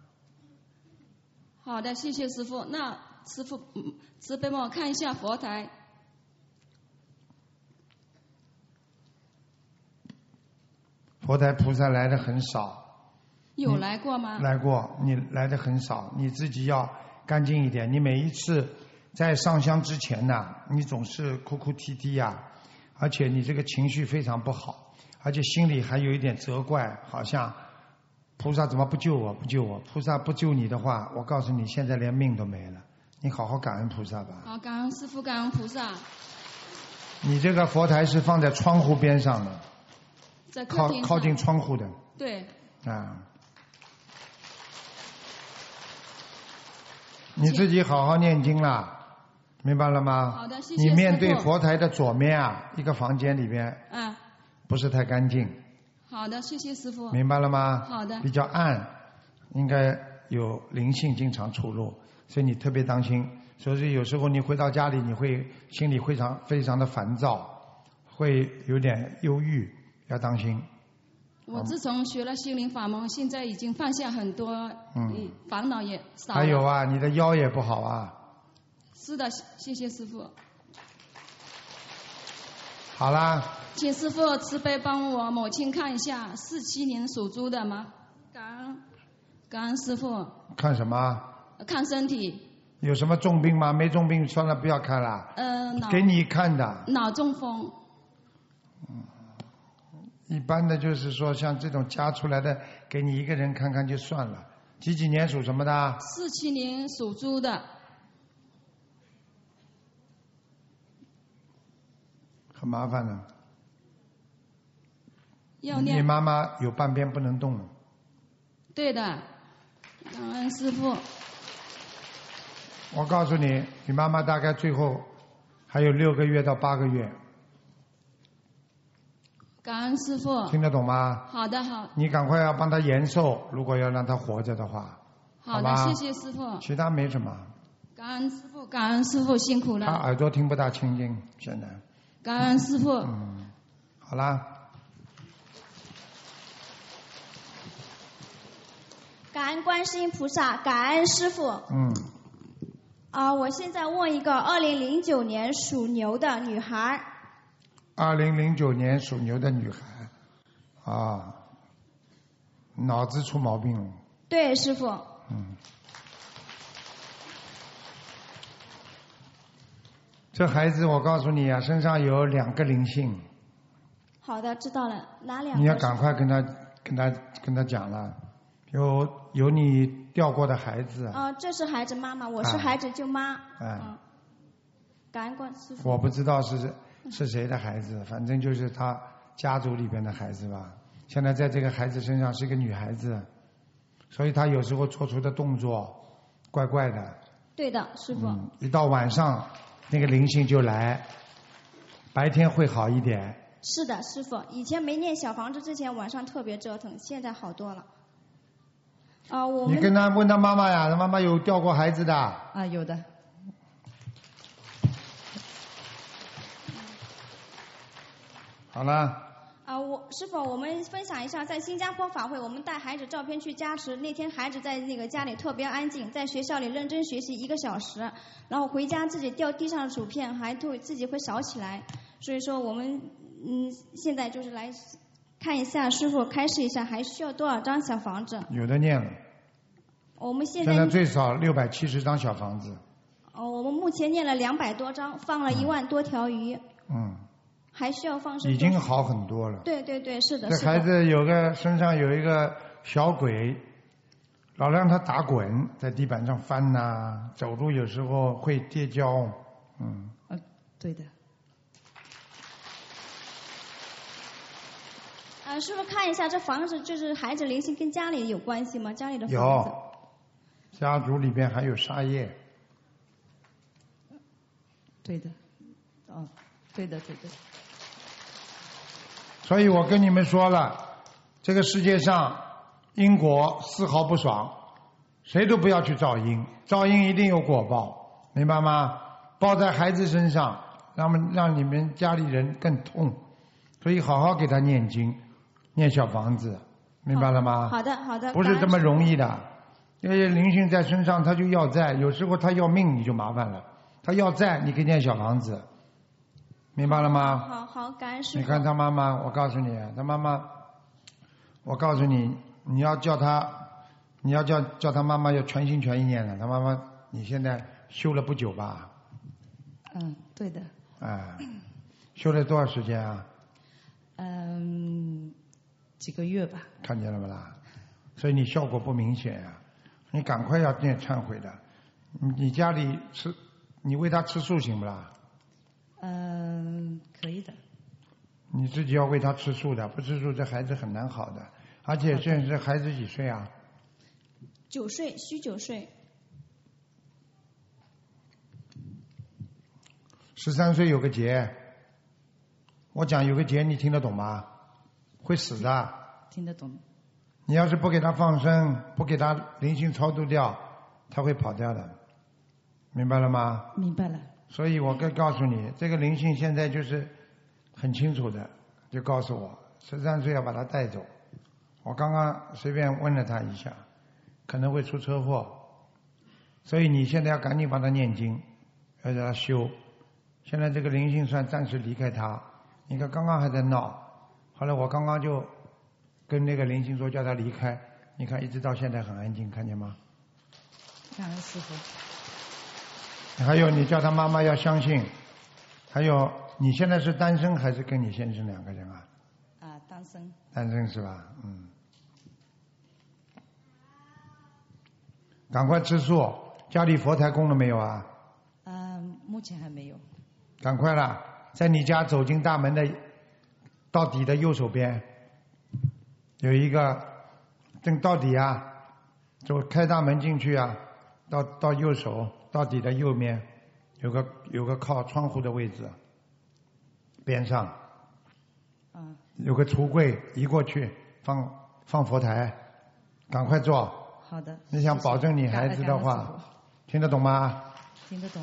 好的，谢谢师父。那师父慈悲帮我看一下佛台。 佛台菩萨来的很少。 有来过吗？ 来过，你来的很少，你自己要干净一点。你每一次在上香之前呢，你总是哭哭啼啼呀，而且你这个情绪非常不好，而且心里还有一点责怪，好像菩萨怎么不救我？不救我！菩萨不救你的话，我告诉你，现在连命都没了。你好好感恩菩萨吧。 好，感恩师父，感恩菩萨。 你这个佛台是放在窗户边上的， 在客厅上靠近窗户的。 对。 你自己好好念经啦，明白了吗？ 好的，谢谢师父。 你面对佛台的左面啊，一个房间里边，不是太干净。 好的，谢谢师父。 明白了吗？ 好的。 比较暗，应该有灵性经常出入，所以你特别当心。所以有时候你回到家里，你会心里非常的烦躁，会有点忧郁，要当心。 我自从学了心灵法门，现在已经放下很多，烦恼也少了。 还有啊，你的腰也不好啊。 是的，谢谢师父。 好啦。 请师父慈悲帮我母亲看一下，47年属猪的吗？感恩师父。 看什么？ 看身体。 有什么重病吗？没重病，算了，不要看了。给你看的。 脑中风。 一般的就是说，像这种加出来的，给你一个人看看就算了。几年属什么的 ？47年属猪的。 很麻烦的。 你妈妈有半边不能动了。 对的，感恩师父。 我告诉你，你妈妈大概最后还有6个月到8个月。 感恩师父。 听得懂吗？ 好的，好。 你赶快要帮她延寿，如果要让她活着的话。 好的，谢谢师父。 其他没什么。 感恩师父，感恩师父，辛苦了。 她耳朵听不大清净，现在。 感恩师父。 好啦。 感恩观世音菩萨，感恩师父。 我现在问一个2009年属牛的女孩。 2009年属牛的女孩，脑子出毛病了。 对，师傅。 这孩子，我告诉你啊，身上有2个灵性。 好的，知道了。哪2个？ 你要赶快跟他讲了，有你掉过的孩子。 这是孩子妈妈，我是孩子舅妈。感恩观师父。 我不知道是谁的孩子，反正就是他家族里边的孩子吧。现在在这个孩子身上是个女孩子，所以他有时候做出的动作怪怪的。 对的，师父。 一到晚上，那个灵性就来，白天会好一点。 是的，师父。以前没念小房子之前，晚上特别折腾，现在好多了。 你跟他问他妈妈呀，他妈妈有掉过孩子的。 有的。 好了。 师傅，我们分享一下，在新加坡法会，我们带孩子照片去加持。那天孩子在那个家里特别安静，在学校里认真学习1个小时，然后回家自己掉地上的薯片还自己会扫起来。所以说我们现在就是来看一下，师傅开示一下，还需要多少张小房子？ 有的念了。 我们现在最少670张小房子。 我们目前念了200多张，放了1万多条鱼。还需要放生？ 已经好很多了。 对对对，是的。 这孩子身上有一个小鬼，老让他打滚，在地板上翻呐，走路有时候会跌跤。 对的。 师傅看一下这房子，就是孩子灵性跟家里有关系吗？家里的房子。 有，家族里边还有杀业。 对的。对的。 所以我跟你们说了，这个世界上因果丝毫不爽，谁都不要去造因，造因一定有果报，明白吗？报在孩子身上，让你们家里人更痛，所以好好给他念经，念小房子，明白了吗？ 好的好的。 不是这么容易的，因为灵性在身上，他就要债，有时候他要命你就麻烦了，他要债你可以念小房子。明白了吗？ 好，感恩师父。 你看他妈妈，我告诉你，他妈妈，我告诉你，你要叫他妈妈要全心全意念的。他妈妈，你现在修了不久吧？ 对的。 修了多少时间啊？ 几个月吧。 看见了不啦？所以你效果不明显呀，你赶快要念忏悔的。你家里你喂他吃素行不啦？ 可以的。 你自己要喂他吃素的，不吃素这孩子很难好的。而且现在这孩子几岁啊 ？9岁，虚9岁。 13岁有个劫，我讲有个劫，你听得懂吗？会死的。 听得懂。 你要是不给他放生，不给他灵性超度掉，他会跑掉的，明白了吗？ 明白了。 所以我告诉你，这个灵性现在就是很清楚的，就告诉我13岁要把他带走。我刚刚随便问了他一下，可能会出车祸，所以你现在要赶紧帮他念经，要让他修。现在这个灵性算暂时离开他，你看刚刚还在闹，后来我刚刚就跟那个灵性说叫他离开，你看一直到现在很安静，看见吗？ 感恩师父。 还有你叫他妈妈要相信，还有你现在是单身还是跟你先生2个人啊？ 单身。 单身是吧？赶快吃素，家里佛台供了没有啊？ 目前还没有。 赶快了，在你家走进大门的到底的右手边有一个，正到底啊，开大门进去啊，到右手。到底的右面有个靠窗户的位置，边上，有个橱柜，移过去放佛台，赶快做。 好的。 你想保证你孩子的话，听得懂吗？ 听得懂。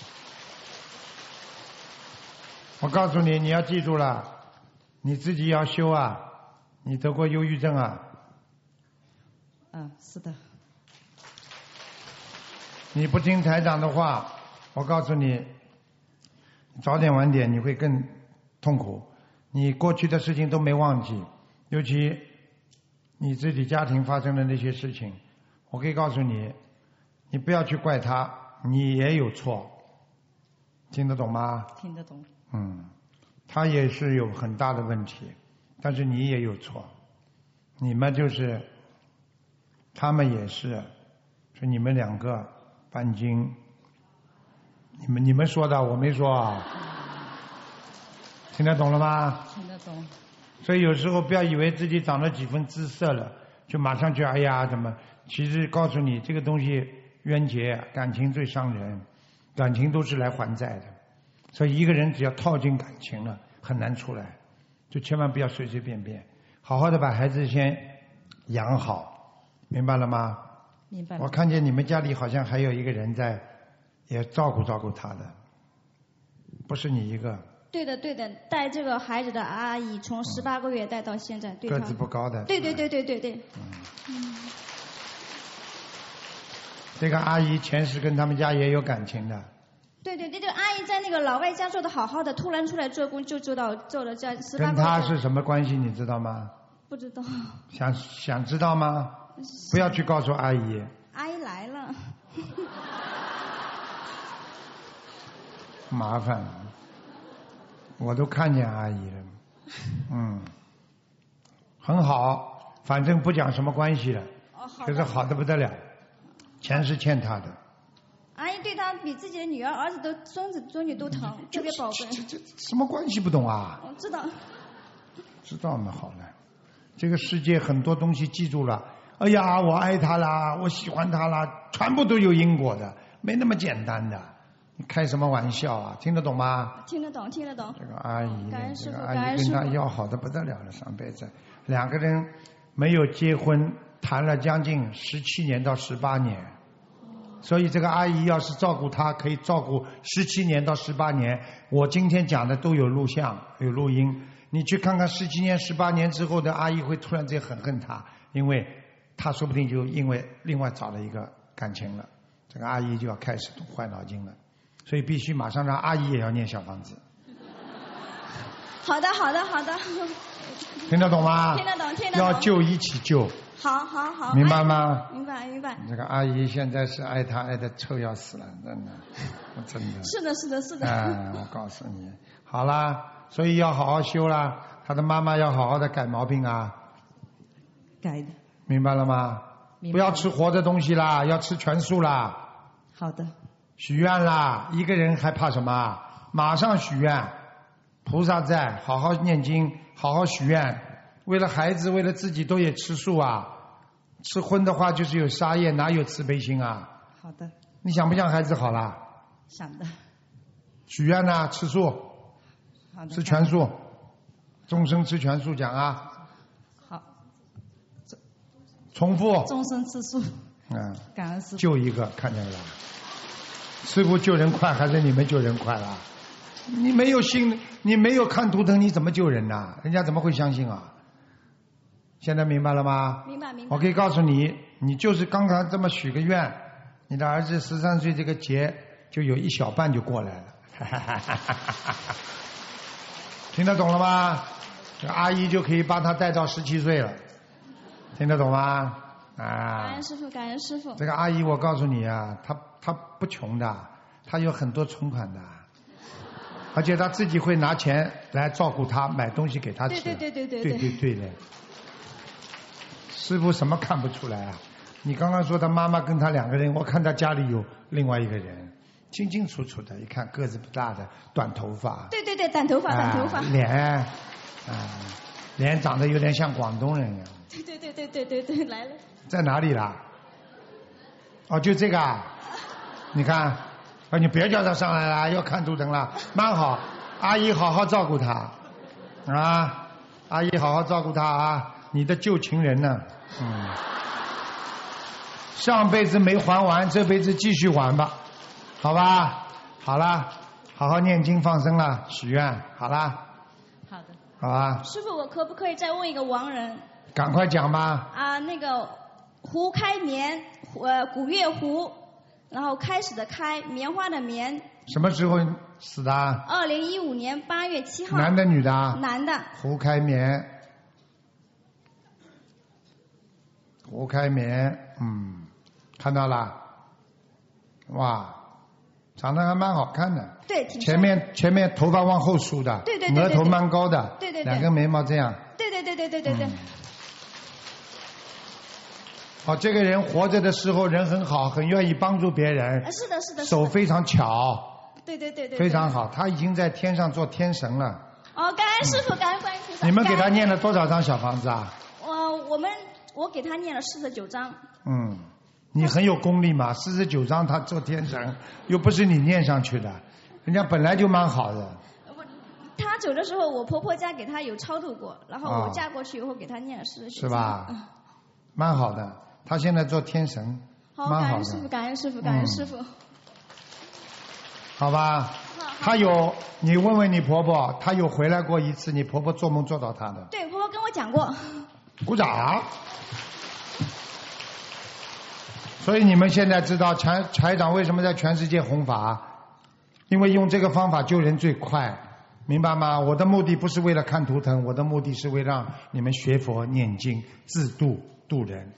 我告诉你，你要记住了，你自己要修啊，你得过忧郁症啊。 是的。 你不听台长的话，我告诉你，早点晚点你会更痛苦。你过去的事情都没忘记，尤其你自己家庭发生的那些事情，我可以告诉你，你不要去怪他，你也有错，听得懂吗？ 听得懂。 他也是有很大的问题，但是你也有错，你们就是他们也是，是你们两个半斤，你们说的，我没说啊，听得懂了吗？ 听得懂。 所以有时候不要以为自己长了几分姿色了，就马上就哎呀怎么？其实告诉你，这个东西冤结，感情最伤人，感情都是来还债的。所以一个人只要套进感情了，很难出来，就千万不要随随便便，好好的把孩子先养好，明白了吗？ 明白了。 我看见你们家里好像还有一个人在，也照顾照顾他的，不是你一个。 对的，对的，带这个孩子的阿姨从18个月带到现在，对个子不高的。 对。 这个阿姨前世跟他们家也有感情的。 对，这个阿姨在那个老外家做的好好的，突然出来做工就做了这18个月。 跟他是什么关系？你知道吗？ 不知道。 想知道吗？不要去告诉阿姨。 阿姨来了。 麻烦了，我都看见阿姨了。很好，反正不讲什么关系了，就是好的不得了，钱是欠他的。 阿姨对他比自己的女儿、儿子、孙子、孙女都疼，特别宝贝。 这什么关系不懂啊？ 我知道。 知道嘛，好了。这个世界很多东西记住了，哎呀，我爱他啦，我喜欢他啦，全部都有因果的，没那么简单的。你开什么玩笑啊？听得懂吗？ 听得懂。 这个阿姨， 感恩师父， 阿姨跟他要好的不得了了，上辈子两个人没有结婚，谈了将近17年到18年。所以这个阿姨要是照顾他，可以照顾17年到18年。我今天讲的都有录像，有录音，你去看看17年、18年之后的阿姨会突然间很恨他，因为他说不定就因为另外找了一个感情了，这个阿姨就要开始坏脑筋了，所以必须马上让阿姨也要念小房子。 好的。 听得懂吗？ 听得懂。 要救一起救。 好。 明白吗？ 明白。 这个阿姨现在是爱他爱的臭要死了，真的。 是的。 我告诉你，好啦，所以要好好修啦。他的妈妈要好好的改毛病啊。 改的。 明白了吗？不要吃活的东西啦，要吃全素啦。 好的。 许愿啦，一个人还怕什么？马上许愿，菩萨在，好好念经，好好许愿。为了孩子，为了自己都也吃素啊！吃荤的话就是有杀业，哪有慈悲心啊？ 好的。 你想不想孩子好啦？ 想的。 许愿呐，吃素。 好的。 吃全素，终生吃全素讲啊。 好。 重复。 终生吃素。感恩师父。 救一个，看见了吧？师父救人快还是你们救人快啦？你没有心，你没有看图腾，你怎么救人呐？人家怎么会相信啊？现在明白了吗？ 明白。 我可以告诉你，你就是刚刚这么许个愿，你的儿子13岁这个节就有一小半就过来了。听得懂了吗？这阿姨就可以把他带到17岁了，听得懂吗？ 感恩师父。 这个阿姨，我告诉你啊，她不穷的，她有很多存款的。而且他自己会拿钱来照顾他，买东西给他吃。对的。师父什么看不出来啊？你刚刚说他妈妈跟他2个人，我看他家里有另外一个人，清清楚楚的，一看个子不大的，短头发。 对，短头发。 脸长得有点像广东人一样。 对，来了。 在哪里啦？哦，就这个啊？你看。你别叫他上来了，要看图腾了，蛮好。阿姨好好照顾他，阿姨好好照顾他啊！你的旧情人呢？上辈子没还完，这辈子继续还吧，好吧？好了，好好念经放生了，许愿，好啦。 好的。 好吧。 师父，我可不可以再问一个亡人？ 赶快讲吧。 那个胡开年，古月胡。 然后开始的开，棉花的棉。 什么时候死的 ？2015年8月7号。 男的女的？ 男的。 胡开棉，胡开棉，看到了，哇，长得还蛮好看的。 对，挺前面头发往后梳的， 对， 额头蛮高的， 对， 两根眉毛这样。 对。 哦，这个人活着的时候人很好，很愿意帮助别人。 是的。 手非常巧。 对。 非常好，他已经在天上做天神了。 哦，感恩师父，感恩观音菩萨。 你们给他念了多少张小房子啊？ 我给他念了49张。 你很有功力嘛，49张他做天神，又不是你念上去的，人家本来就蛮好的。 他走的时候，我婆婆家给他有超度过，然后我嫁过去以后给他念了49张。 是吧？蛮好的，他现在做天神， 好， 蛮好的。 感恩师父，感恩师父，感恩师父。 好吧，他有，你问问你婆婆，她有回来过一次，你婆婆做梦做到她的。 对，婆婆跟我讲过。 鼓掌。所以你们现在知道台长为什么在全世界弘法，因为用这个方法救人最快，明白吗？我的目的不是为了看图腾，我的目的是为了让你们学佛念经自度人。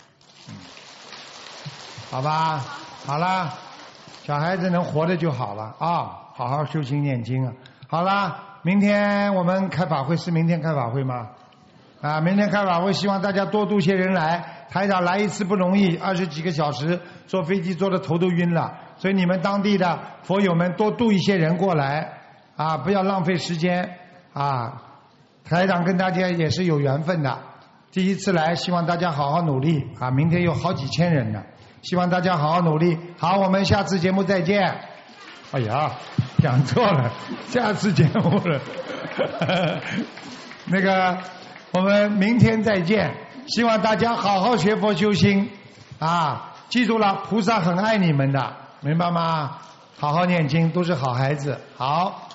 好吧，好了。小孩子能活着就好了啊！好好修心念经啊！好了，明天我们开法会，是明天开法会吗？明天开法会，希望大家多度些人来。台长来一次不容易，20几个小时，坐飞机坐的头都晕了。所以你们当地的佛友们多度一些人过来啊，不要浪费时间啊！台长跟大家也是有缘分的，第一次来，希望大家好好努力啊！明天有好几千人呢。希望大家好好努力。好，我们下次节目再见。哎呀，讲错了，下次节目了。那个，我们明天再见。希望大家好好学佛修心啊！记住了，菩萨很爱你们的，明白吗？好好念经，都是好孩子。好。